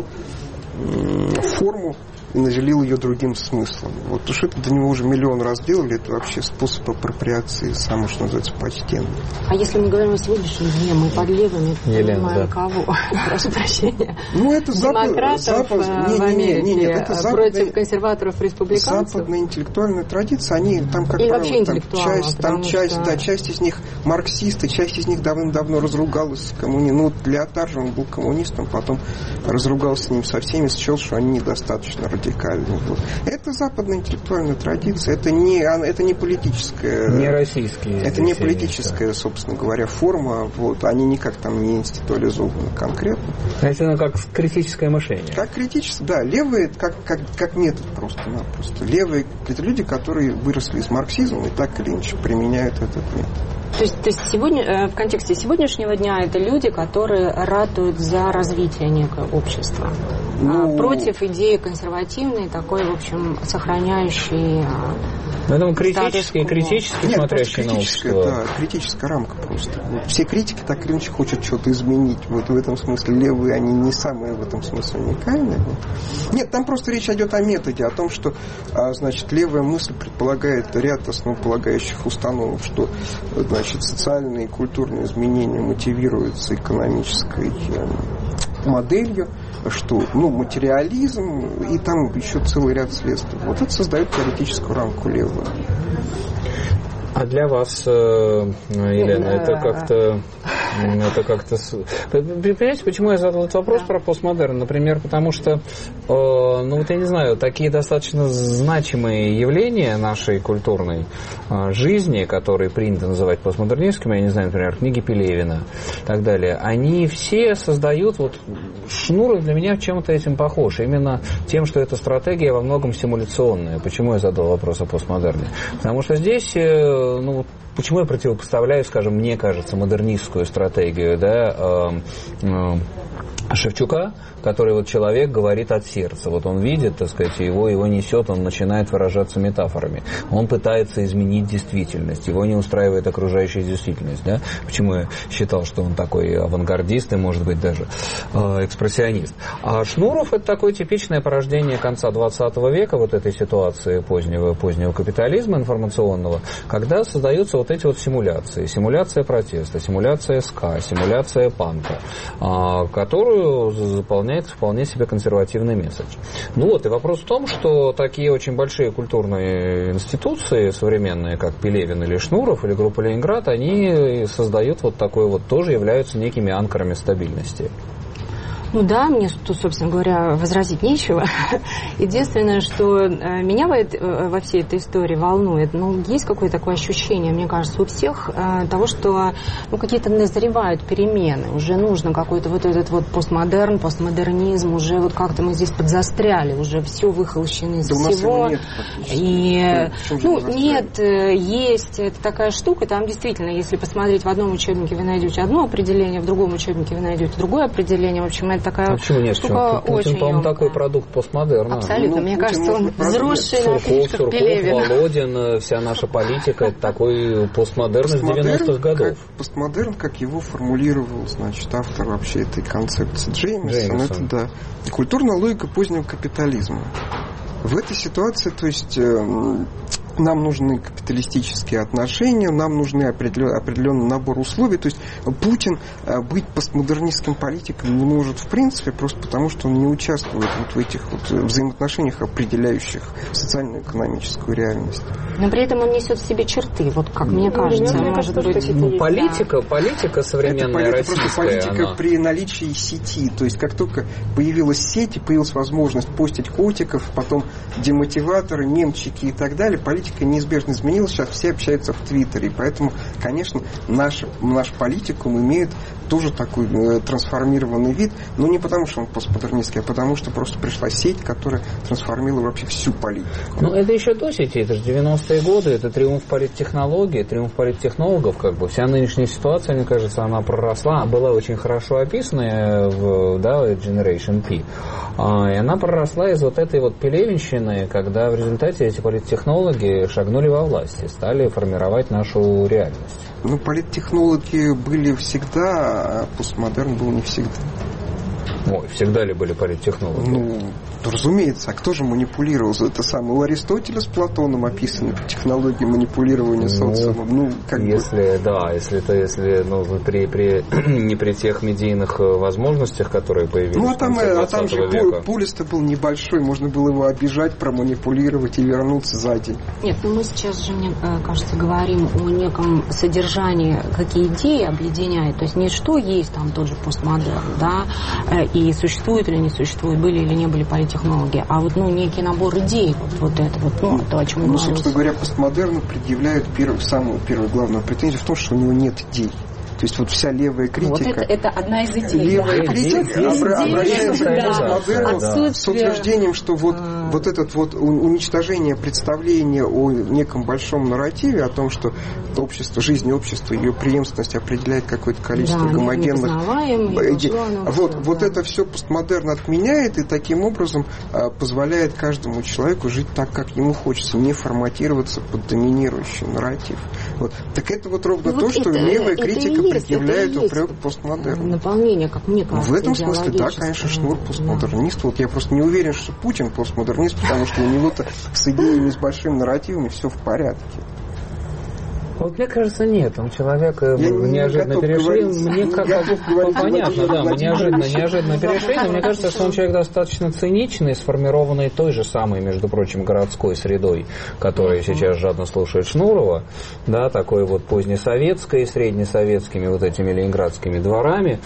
форму и наделил ее другим смыслом. Вот уж это для него уже миллион раз делали, это вообще способ апроприации, самый, что называется, почтенный. А если мы говорим о сегодняшнем дне, мы под левыми понимаем кого? Прошу прощения. Ну, это демократов в Америке против консерваторов-республиканцев. Западная интеллектуальная традиция, они там, как правило, часть из них марксисты, часть из них давным-давно разругалась с коммунистом. Ну, Леотар же, он был коммунистом, потом разругался с ним со всеми, счел, что они недостаточно радикальны. Это западная интеллектуальная традиция, это не политическая... Не российские. Это не политическая, собственно говоря, форма. Вот, они никак там не институализованы конкретно. Это как критическое мышление. Как критическое, да. Левые как метод просто-напросто. Левые – это люди, которые выросли из марксизма и так или иначе применяют этот метод. То есть сегодня, в контексте сегодняшнего дня это люди, которые ратуют за развитие некого общества. Против идеи консервативной, такой, в общем, сохраняющей... Поэтому критически смотрящие на общество. Да, критическая рамка просто. Вот все критики так или иначе хотят что-то изменить. Вот в этом смысле левые, они не самые в этом смысле уникальные. Нет, там просто речь идет о методе, о том, что, значит, левая мысль предполагает ряд основополагающих установок, что, значит, социальные и культурные изменения мотивируются экономической моделью, что, материализм и там еще целый ряд следствий. Вот это создает теоретическую рамку левую. А для вас, Елена, это как-то... Понимаете, почему я задал этот вопрос про постмодерн? Например, потому что, я не знаю, такие достаточно значимые явления нашей культурной жизни, которые принято называть постмодернистскими, я не знаю, например, книги Пелевина и так далее, они все создают, Шнуров для меня в чем-то этим похож. Именно тем, что эта стратегия во многом стимуляционная. Почему я задал вопрос о постмодерне? Потому что здесь... почему я противопоставляю, скажем, мне кажется, модернистскую стратегию, Шевчука, который человек говорит от сердца. Он видит, так сказать, его несет, он начинает выражаться метафорами. Он пытается изменить действительность. Его не устраивает окружающая действительность. Да? Почему я считал, что он такой авангардист и, может быть, даже экспрессионист. А Шнуров – это такое типичное порождение конца 20 века, этой ситуации позднего капитализма информационного, когда создаются эти симуляции. Симуляция протеста, симуляция ска, симуляция панка, которую заполняет вполне себе консервативный месседж. И вопрос в том, что такие очень большие культурные институции современные, как Пелевин или Шнуров, или группа Ленинград, они создают такое тоже являются некими анкерами стабильности. Мне тут, собственно говоря, возразить нечего. Единственное, что меня во всей этой истории волнует, есть какое-то такое ощущение, мне кажется, у всех того, что какие-то назревают перемены. Уже нужно какой-то этот постмодерн, постмодернизм, уже как-то мы здесь подзастряли, уже все выхолощено из всего. Есть это такая штука, там действительно, если посмотреть в одном учебнике, вы найдете одно определение, в другом учебнике вы найдете другое определение. В общем, это такая штука очень по-моему, такой продукт постмодерна. Абсолютно. Мне кажется, он взросший на книжках Пелевина. Володин, вся наша политика, это такой постмодерн из 90-х годов. Постмодерн, как его формулировал, автор вообще этой концепции Джеймисон. Это, культурная логика позднего капитализма. В этой ситуации, то есть нам нужны капиталистические отношения, нам нужны определенный набор условий. То есть Путин быть постмодернистским политиком не может в принципе, просто потому что он не участвует вот в этих вот взаимоотношениях, определяющих социально-экономическую реальность. Но при этом он несет в себе черты, вот как мне кажется. Может быть, политика современная это российская. Просто политика при наличии сети. То есть как только появилась сеть, появилась возможность постить котиков, потом демотиваторы, мемчики и так далее, политика неизбежно изменилась. Сейчас все общаются в Твиттере. Поэтому, конечно, наш политикум имеет тоже такой трансформированный вид, но не потому, что он постмодернистский, а потому, что просто пришла сеть, которая трансформировала вообще всю политику. Ну, это еще до сети, это же 90-е годы, это триумф политтехнологии, триумф политтехнологов, как бы. Вся нынешняя ситуация, мне кажется, она проросла, была очень хорошо описана в Generation P, и она проросла из вот этой вот пелевинщины, когда в результате эти политтехнологи шагнули во власть и стали формировать нашу реальность. Ну, политтехнологи были всегда, а постмодерн был не всегда. Ой, всегда ли были политтехнологи? Ну, разумеется. А кто же манипулировал? Это самое. У Аристотеля с Платоном описаны технологии манипулирования социумом. Ну, как если, бы... Да, если не при тех медийных возможностях, которые появились. Ну, а там же Пулис-то был небольшой, можно было его обижать, проманипулировать и вернуться за день. Нет, мы сейчас же, мне кажется, говорим о неком содержании, какие идеи объединяют. То есть не что есть там тот же постмодерн, да, и существует или не существует, были или не были политтехнологи, а вот некий набор идей, вот это вот, то, о чем мы говорим. Собственно говоря, постмодерну предъявляют самую первую главную претензию в том, что у него нет идей. То есть вот вся левая критика... Вот это одна из идей. Левая критика обращается к постмодерну с утверждением, что вот это вот уничтожение представления о неком большом нарративе, о том, что общество, жизнь общества, ее преемственность определяет какое-то количество гомогенных идей. Вот это все постмодерн отменяет и таким образом позволяет каждому человеку жить так, как ему хочется, не форматироваться под доминирующий нарратив. Вот. Так это вот ровно то, что левая критика предъявляет упрек постмодерну. Наполнение, как мне кажется, в этом смысле, да, конечно, Шнур постмодернист. Вот я просто не уверен, что Путин постмодернист, потому что у него-то с идеями, с большими нарративами все в порядке. Вот мне кажется, нет, он человек неожиданно перешли. Мне понятно, да, мы неожиданно перешли, но мне кажется, что он человек достаточно циничный, сформированный той же самой, между прочим, городской средой, которая сейчас жадно слушает Шнурова, да, такой вот позднесоветской, среднесоветскими вот этими ленинградскими дворами.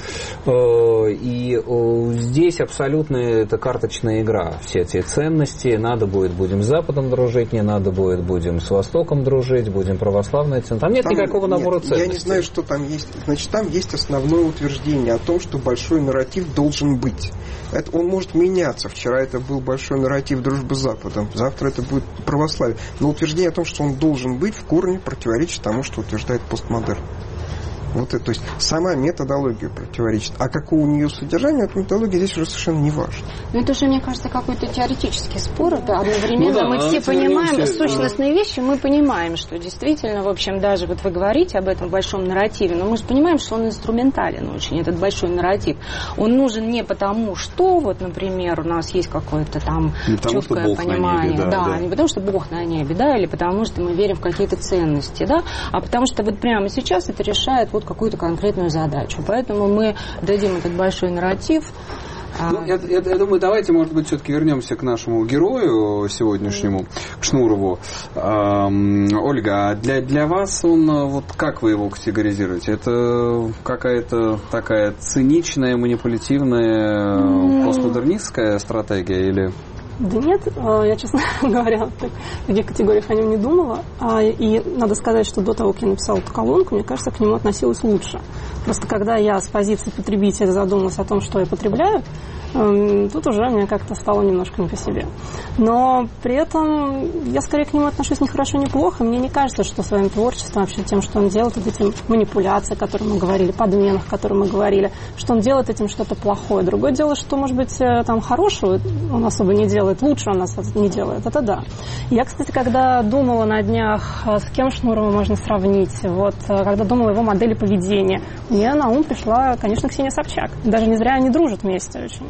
И здесь абсолютно это карточная игра. Все эти ценности, надо будет, будем с Западом дружить, не надо будет, будем с Востоком дружить, будем православной. Там нет никакого набора ценностей. Я не знаю, что там есть. Значит, там есть основное утверждение о том, что большой нарратив должен быть. Он может меняться. Вчера это был большой нарратив дружбы с Западом. Завтра это будет православие. Но утверждение о том, что он должен быть, в корне противоречит тому, что утверждает постмодерн. Вот это, то есть сама методология противоречит. А какое у нее содержание, эта методология здесь уже совершенно не важно. Ну это уже, мне кажется, какой-то теоретический спор. Это одновременно мы все понимаем сущностные вещи, мы понимаем, что действительно, в общем, даже вот вы говорите об этом большом нарративе, но мы же понимаем, что он инструментален очень, этот большой нарратив. Он нужен не потому, что, вот, например, у нас есть какое-то там четкое понимание. Небе, да. Не потому, что Бог на небе, да, или потому, что мы верим в какие-то ценности, да, а потому что вот прямо сейчас это решает вот какую-то конкретную задачу. Поэтому мы дадим этот большой нарратив. Ну, я думаю, давайте, может быть, все-таки вернемся к нашему герою сегодняшнему, к Шнурову. Ольга, а для вас он, вот как вы его категоризируете? Это какая-то такая циничная, манипулятивная, постмодернистская стратегия или... Да нет, я, честно говоря, в таких категориях о нем не думала. И надо сказать, что до того, как я написала эту колонку, мне кажется, к нему относилась лучше. Просто когда я с позиции потребителя задумалась о том, что я потребляю, тут уже мне как-то стало немножко не по себе. Но при этом я скорее к нему отношусь ни хорошо, ни плохо. Мне не кажется, что своим творчеством, вообще тем, что он делает, вот этим манипуляцией, о которых мы говорили, подменах, о которых мы говорили, что он делает этим что-то плохое. Другое дело, что, может быть, там хорошего он особо не делает, лучше он нас не делает. Это да. Я, кстати, когда думала на днях, с кем Шнурова можно сравнить, вот, когда думала о его модели поведения, мне на ум пришла, конечно, Ксения Собчак. Даже не зря они дружат вместе очень.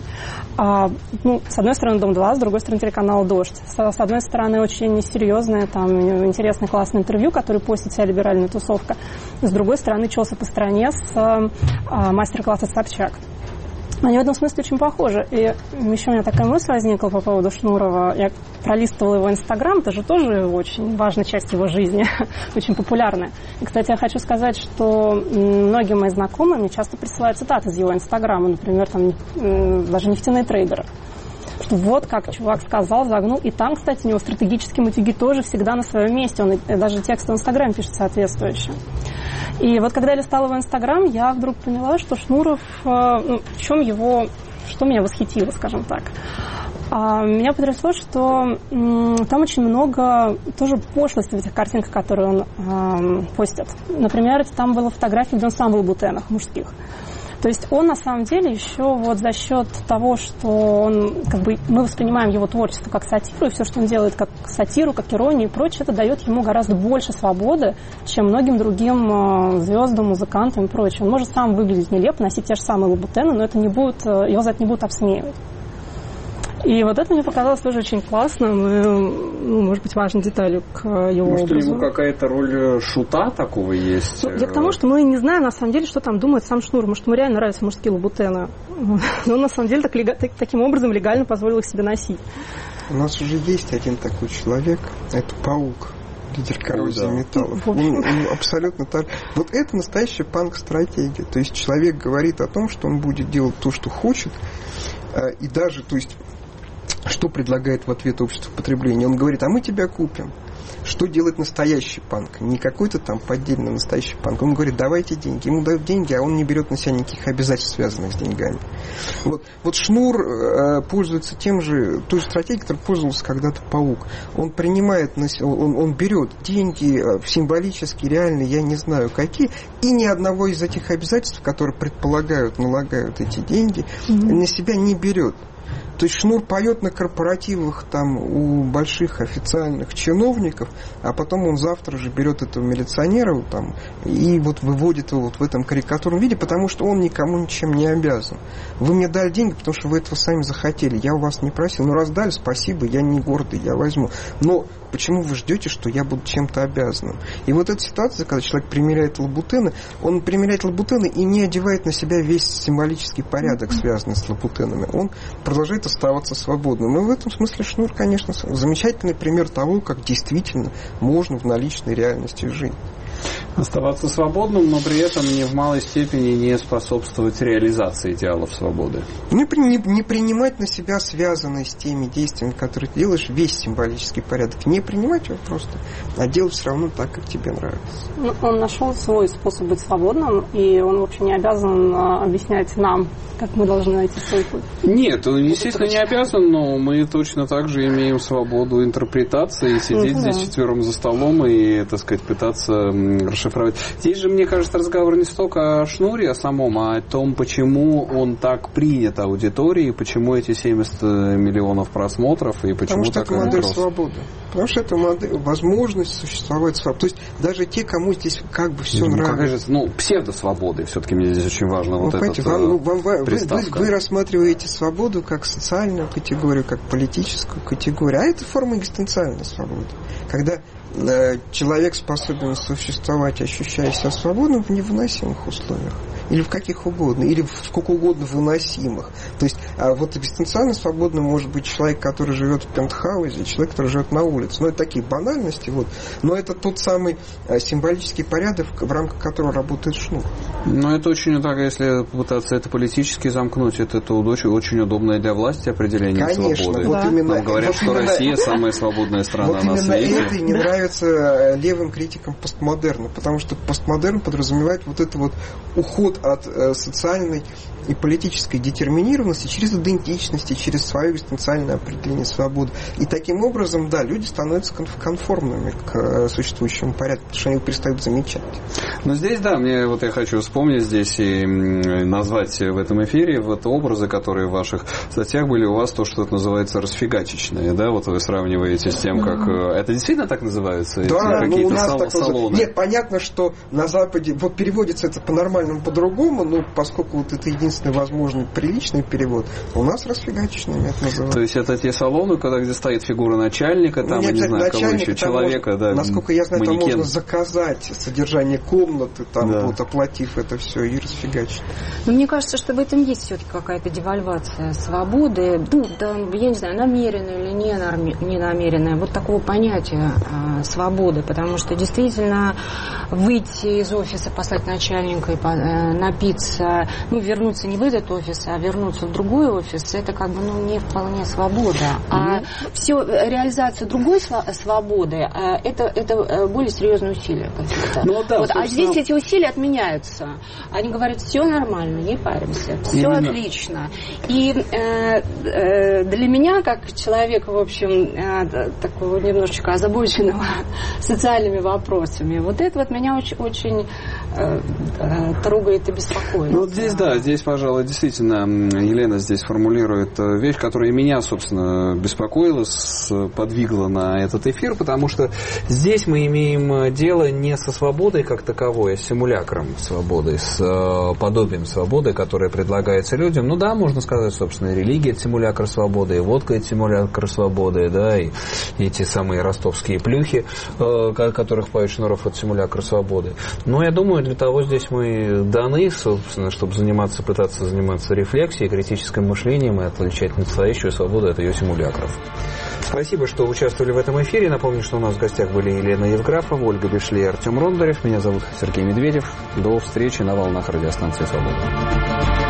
С одной стороны, «Дом-2», с другой стороны, телеканал «Дождь». С одной стороны, очень серьезное, там, интересное, классное интервью, которое постит вся либеральная тусовка. С другой стороны, «Челси по стране» с мастер-класса Собчак. Они в этом смысле очень похожи. И еще у меня такая мысль возникла по поводу Шнурова. Я пролистывала его Инстаграм, это же тоже очень важная часть его жизни, очень популярная. И, кстати, я хочу сказать, что многие мои знакомые мне часто присылают цитаты из его Инстаграма, например, там, даже нефтяные трейдеры. Что вот как чувак сказал, загнул. И там, кстати, у него стратегические мотиги тоже всегда на своем месте. Он даже текст в Инстаграме пишет соответствующий. И вот когда я листала его Инстаграм, я вдруг поняла, что Шнуров, в чем его, что меня восхитило, скажем так. Меня потрясло, что там очень много тоже пошлости в этих картинках, которые он постит. Например, там была фотография, где он сам в лабутенах мужских. То есть он на самом деле еще вот за счет того, что он, как бы, мы воспринимаем его творчество как сатиру, и все, что он делает как сатиру, как иронию и прочее, это дает ему гораздо больше свободы, чем многим другим звездам, музыкантам и прочее. Он может сам выглядеть нелепо, носить те же самые лабутены, но это не будет, его за это не будут обсмеивать. И вот это мне показалось тоже очень классным, и, может быть, важной деталью к его образу. Может, у него какая-то роль шута такого есть? Я к тому, что мы не знаем, на самом деле, что там думает сам Шнур. Может, ему реально нравятся мужские лабутены. Но он, на самом деле, таким образом легально позволил их себе носить. У нас уже есть один такой человек, это Паук, лидер коррозии металлов. Он абсолютно так. Вот это настоящая панк-стратегия. То есть человек говорит о том, что он будет делать то, что хочет, и даже, то есть, что предлагает в ответ общество потребления? Он говорит, а мы тебя купим. Что делает настоящий панк? Не какой-то там поддельный настоящий панк. Он говорит, давайте деньги. Ему дают деньги, а он не берет на себя никаких обязательств, связанных с деньгами. Вот Шнур пользуется той же стратегией, которой пользовался когда-то Паук. Он принимает, он берет деньги символические, реальные, я не знаю какие, и ни одного из этих обязательств, которые налагают эти деньги, на себя не берет. То есть Шнур поет на корпоративах там у больших официальных чиновников, а потом он завтра же берет этого милиционера там, и вот выводит его вот в этом карикатурном виде, потому что он никому ничем не обязан. Вы мне дали деньги, потому что вы этого сами захотели. Я у вас не просил. Ну, раз дали, спасибо, я не гордый, я возьму. Но почему вы ждете, что я буду чем-то обязанным? И вот эта ситуация, когда человек примеряет лабутены, он примеряет лабутены и не одевает на себя весь символический порядок, связанный с лабутенами. Он продолжает оставаться свободным. И в этом смысле Шнур, конечно, замечательный пример того, как действительно можно в наличной реальности жить. Оставаться свободным, но при этом не в малой степени не способствовать реализации идеалов свободы. Не принимать на себя связанные с теми действиями, которые ты делаешь, весь символический порядок. Не принимать его просто, а делать все равно так, как тебе нравится. Он нашел свой способ быть свободным, и он, в общем, не обязан объяснять нам, как мы должны найти свой путь. Нет, он, естественно, не обязан, но мы точно так же имеем свободу интерпретации, сидеть здесь четвером за столом и, так сказать, пытаться расшифровать. Здесь же, мне кажется, разговор не столько о Шнуре, о самом, а о том, почему он так принят аудиторией, почему эти 70 миллионов просмотров и почему потому что такая это модель свободы. Потому что это модель, возможность существовать свободы. То есть даже те, кому здесь как бы все нравится. Псевдосвободы. Все-таки мне здесь очень важно вы рассматриваете свободу как социальную категорию, как политическую категорию, а это форма экзистенциальной свободы. Когда человек способен существовать, ощущая себя свободным в невыносимых условиях. Или в каких угодно, или в сколько угодно выносимых. То есть, вот экзистенциально свободным может быть человек, который живет в пентхаузе, и человек, который живет на улице. Это такие банальности, но это тот самый символический порядок, в рамках которого работает Шнур. Но это очень так, если пытаться это политически замкнуть, это очень удобное для власти определение свободы. Вот именно, нам говорят, что Россия самая свободная страна на свете. Вот именно это и не нравится левым критикам постмодерна, потому что постмодерн подразумевает вот это вот уход от социальной и политической детерминированности через идентичность, через свое экзистенциальное определение свободы. И таким образом, да, люди становятся конформными к существующему порядку, потому что они перестают замечать. Но здесь, да, я хочу вспомнить здесь и назвать в этом эфире образы, которые в ваших статьях были у вас, то, что это называется расфигачечное, да, вот вы сравниваете с тем, как... Это действительно так называется? Да, какие-то у нас салоны? Нет, понятно, что на Западе, переводится это по-нормальному, по-другому, по-другому, но поскольку вот это единственный возможный приличный перевод, у нас расфигаченными это называют. То есть это те салоны, где стоит фигура начальника, там, я не знаю, кого еще, человека, можно, да, насколько я знаю, манекен. там можно заказать содержание комнаты, там, да. Вот, оплатив это все и расфигачить. Но мне кажется, что в этом есть все-таки какая-то девальвация свободы, ну, да, я не знаю, намеренная или не намеренная, вот такого понятия свободы, потому что действительно выйти из офиса, послать начальника и напиться, ну, вернуться не в этот офис, а вернуться в другой офис, это как бы, ну, не вполне свобода. А все, реализация другой свободы, это более серьезные усилия какие-то. Ну, да, вот, а здесь эти усилия отменяются. Они говорят, все нормально, не паримся, все отлично. И для меня, как человека, в общем, такого немножечко озабоченного социальными вопросами, вот это вот меня очень трогает и беспокоит. Ну, вот здесь, да, здесь, пожалуй, действительно, Елена здесь формулирует вещь, которая меня, собственно, беспокоила, подвигла на этот эфир, потому что здесь мы имеем дело не со свободой как таковой, а с симулякром свободы, с подобием свободы, которое предлагается людям. Ну да, можно сказать, собственно, религия – это симулякр свободы, и водка – это симулякр свободы, да, и эти самые ростовские плюхи, которых поет Шнуров, это симулякр свободы. Но я думаю, для того здесь мы даны, собственно, чтобы пытаться заниматься рефлексией, критическим мышлением и отличать настоящую свободу от ее симулякров. Спасибо, что участвовали в этом эфире. Напомню, что у нас в гостях были Елена Евграфова, Ольга Бешле и Артем Рондарев. Меня зовут Сергей Медведев. До встречи на волнах радиостанции «Свобода».